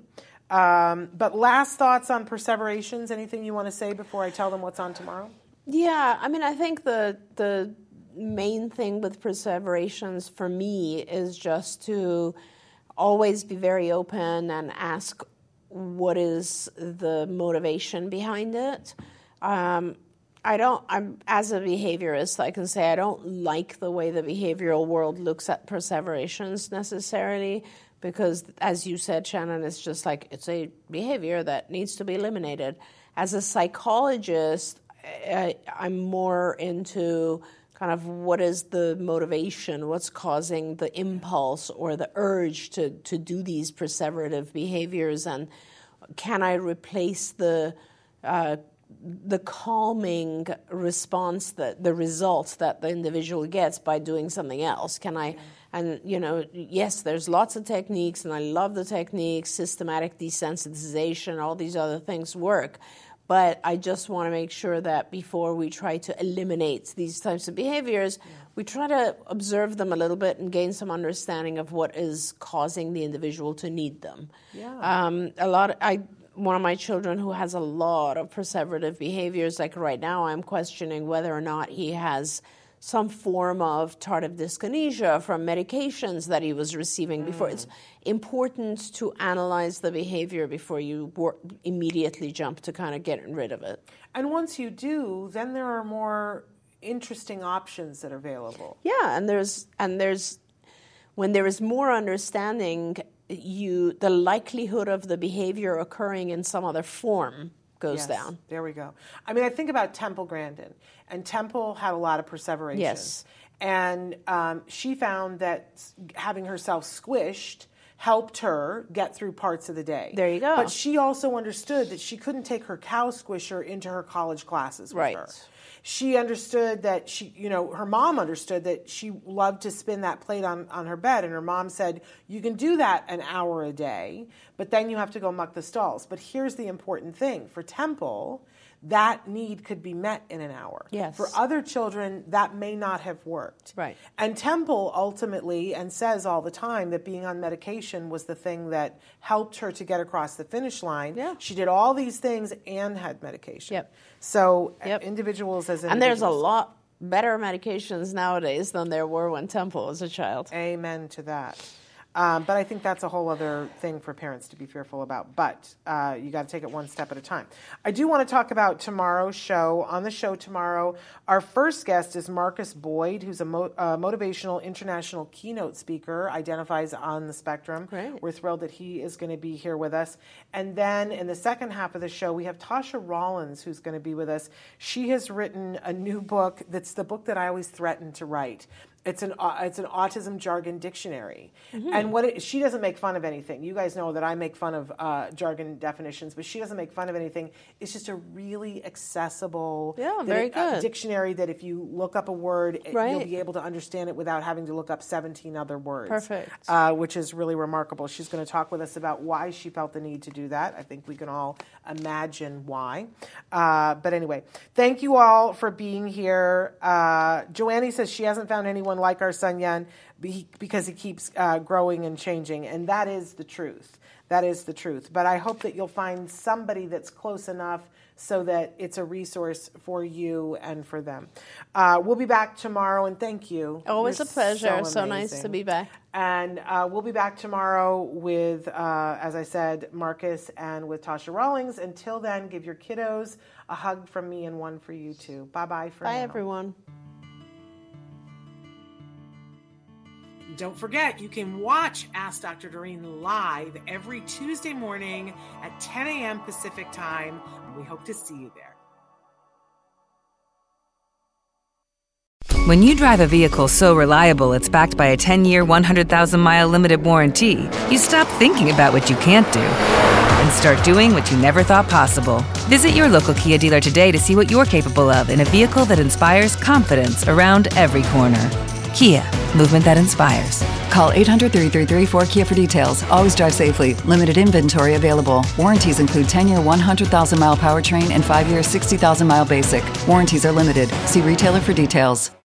[SPEAKER 8] Um, but last thoughts on perseverations? Anything you want to say before I tell them what's on tomorrow?
[SPEAKER 9] Yeah, I mean, I think the the main thing with perseverations for me is just to always be very open and ask what is the motivation behind it. Um, I don't, I'm, as a behaviorist, I can say I don't like the way the behavioral world looks at perseverations necessarily, because as you said, Shannon, it's just like, it's a behavior that needs to be eliminated. As a psychologist, I, I'm more into kind of what is the motivation, what's causing the impulse or the urge to, to do these perseverative behaviors, and can I replace the uh, the calming response, that the results that the individual gets by doing something else? Can I, and you know, yes, there's lots of techniques, and I love the techniques, systematic desensitization, all these other things work. But I just want to make sure that before we try to eliminate these types of behaviors, yeah. we try to observe them a little bit and gain some understanding of what is causing the individual to need them. Yeah. Um, a lot. Of, I one of my children who has a lot of perseverative behaviors. Like right now, I'm questioning whether or not he has some form of tardive dyskinesia from medications that he was receiving mm. before. It's important to analyze the behavior before you wor- immediately jump to kind of getting rid of it.
[SPEAKER 8] And once you do, then there are more interesting options that are available.
[SPEAKER 9] Yeah, and there's and there's when there is more understanding, you the likelihood of the behavior occurring in some other form goes
[SPEAKER 8] yes,
[SPEAKER 9] down.
[SPEAKER 8] There we go. I mean, I think about Temple Grandin, and Temple had a lot of perseverations.
[SPEAKER 9] Yes.
[SPEAKER 8] And um, she found that having herself squished helped her get through parts of the day.
[SPEAKER 9] There you go.
[SPEAKER 8] But she also understood that she couldn't take her cow squisher into her college classes with
[SPEAKER 9] right.
[SPEAKER 8] her. She understood that she, you know, her mom understood that she loved to spin that plate on, on her bed. And her mom said, you can do that an hour a day, but then you have to go muck the stalls. But here's the important thing. For Temple, that need could be met in an hour.
[SPEAKER 9] Yes.
[SPEAKER 8] For other children, that may not have worked.
[SPEAKER 9] Right.
[SPEAKER 8] And Temple ultimately, and says all the time, that being on medication was the thing that helped her to get across the finish line.
[SPEAKER 9] Yeah.
[SPEAKER 8] She did all these things and had medication.
[SPEAKER 9] Yep.
[SPEAKER 8] So
[SPEAKER 9] yep.
[SPEAKER 8] individuals as individuals.
[SPEAKER 9] And there's a lot better medications nowadays than there were when Temple was a child.
[SPEAKER 8] Amen to that. Um, but I think that's a whole other thing for parents to be fearful about. But uh, you got to take it one step at a time. I do want to talk about tomorrow's show. On the show tomorrow, our first guest is Marcus Boyd, who's a mo- uh, motivational international keynote speaker, identifies on the spectrum.
[SPEAKER 9] Great.
[SPEAKER 8] We're thrilled that he is going to be here with us. And then in the second half of the show, we have Tasha Rollins, who's going to be with us. She has written a new book that's the book that I always threatened to write. It's an uh, it's an autism jargon dictionary, mm-hmm. and what it, she doesn't make fun of anything. You guys know that I make fun of uh, jargon definitions, but she doesn't make fun of anything. It's just a really accessible,
[SPEAKER 9] yeah, very
[SPEAKER 8] it,
[SPEAKER 9] good
[SPEAKER 8] uh, dictionary that if you look up a word, it,
[SPEAKER 9] right.
[SPEAKER 8] you'll be able to understand it without having to look up seventeen other words.
[SPEAKER 9] Perfect,
[SPEAKER 8] uh, which is really remarkable. She's going to talk with us about why she felt the need to do that. I think we can all imagine why. Uh, but anyway, thank you all for being here. Uh, Joannie says she hasn't found anyone like our son Yan because he keeps uh, growing and changing, and that is the truth. That is the truth. But I hope that you'll find somebody that's close enough so that it's a resource for you and for them. Uh, we'll be back tomorrow, and thank you.
[SPEAKER 9] Always
[SPEAKER 8] You're
[SPEAKER 9] a pleasure. So,
[SPEAKER 8] so
[SPEAKER 9] nice to be back.
[SPEAKER 8] And uh, we'll be back tomorrow with, uh, as I said, Marcus and with Tasha Rawlings. Until then, give your kiddos a hug from me and one for you too. Bye-bye for now.
[SPEAKER 9] Bye, everyone.
[SPEAKER 8] Don't forget, you can watch Ask Doctor Doreen live every Tuesday morning at ten a.m. Pacific time. We hope to see you there.
[SPEAKER 7] When you drive a vehicle so reliable it's backed by a ten-year, one hundred thousand mile limited warranty, you stop thinking about what you can't do and start doing what you never thought possible. Visit your local Kia dealer today to see what you're capable of in a vehicle that inspires confidence around every corner. Kia, movement that inspires.
[SPEAKER 10] Call eight hundred, three three three, four K I A for details. Always drive safely. Limited inventory available. Warranties include ten-year, one hundred thousand mile powertrain and five-year, sixty thousand mile basic. Warranties are limited. See retailer for details.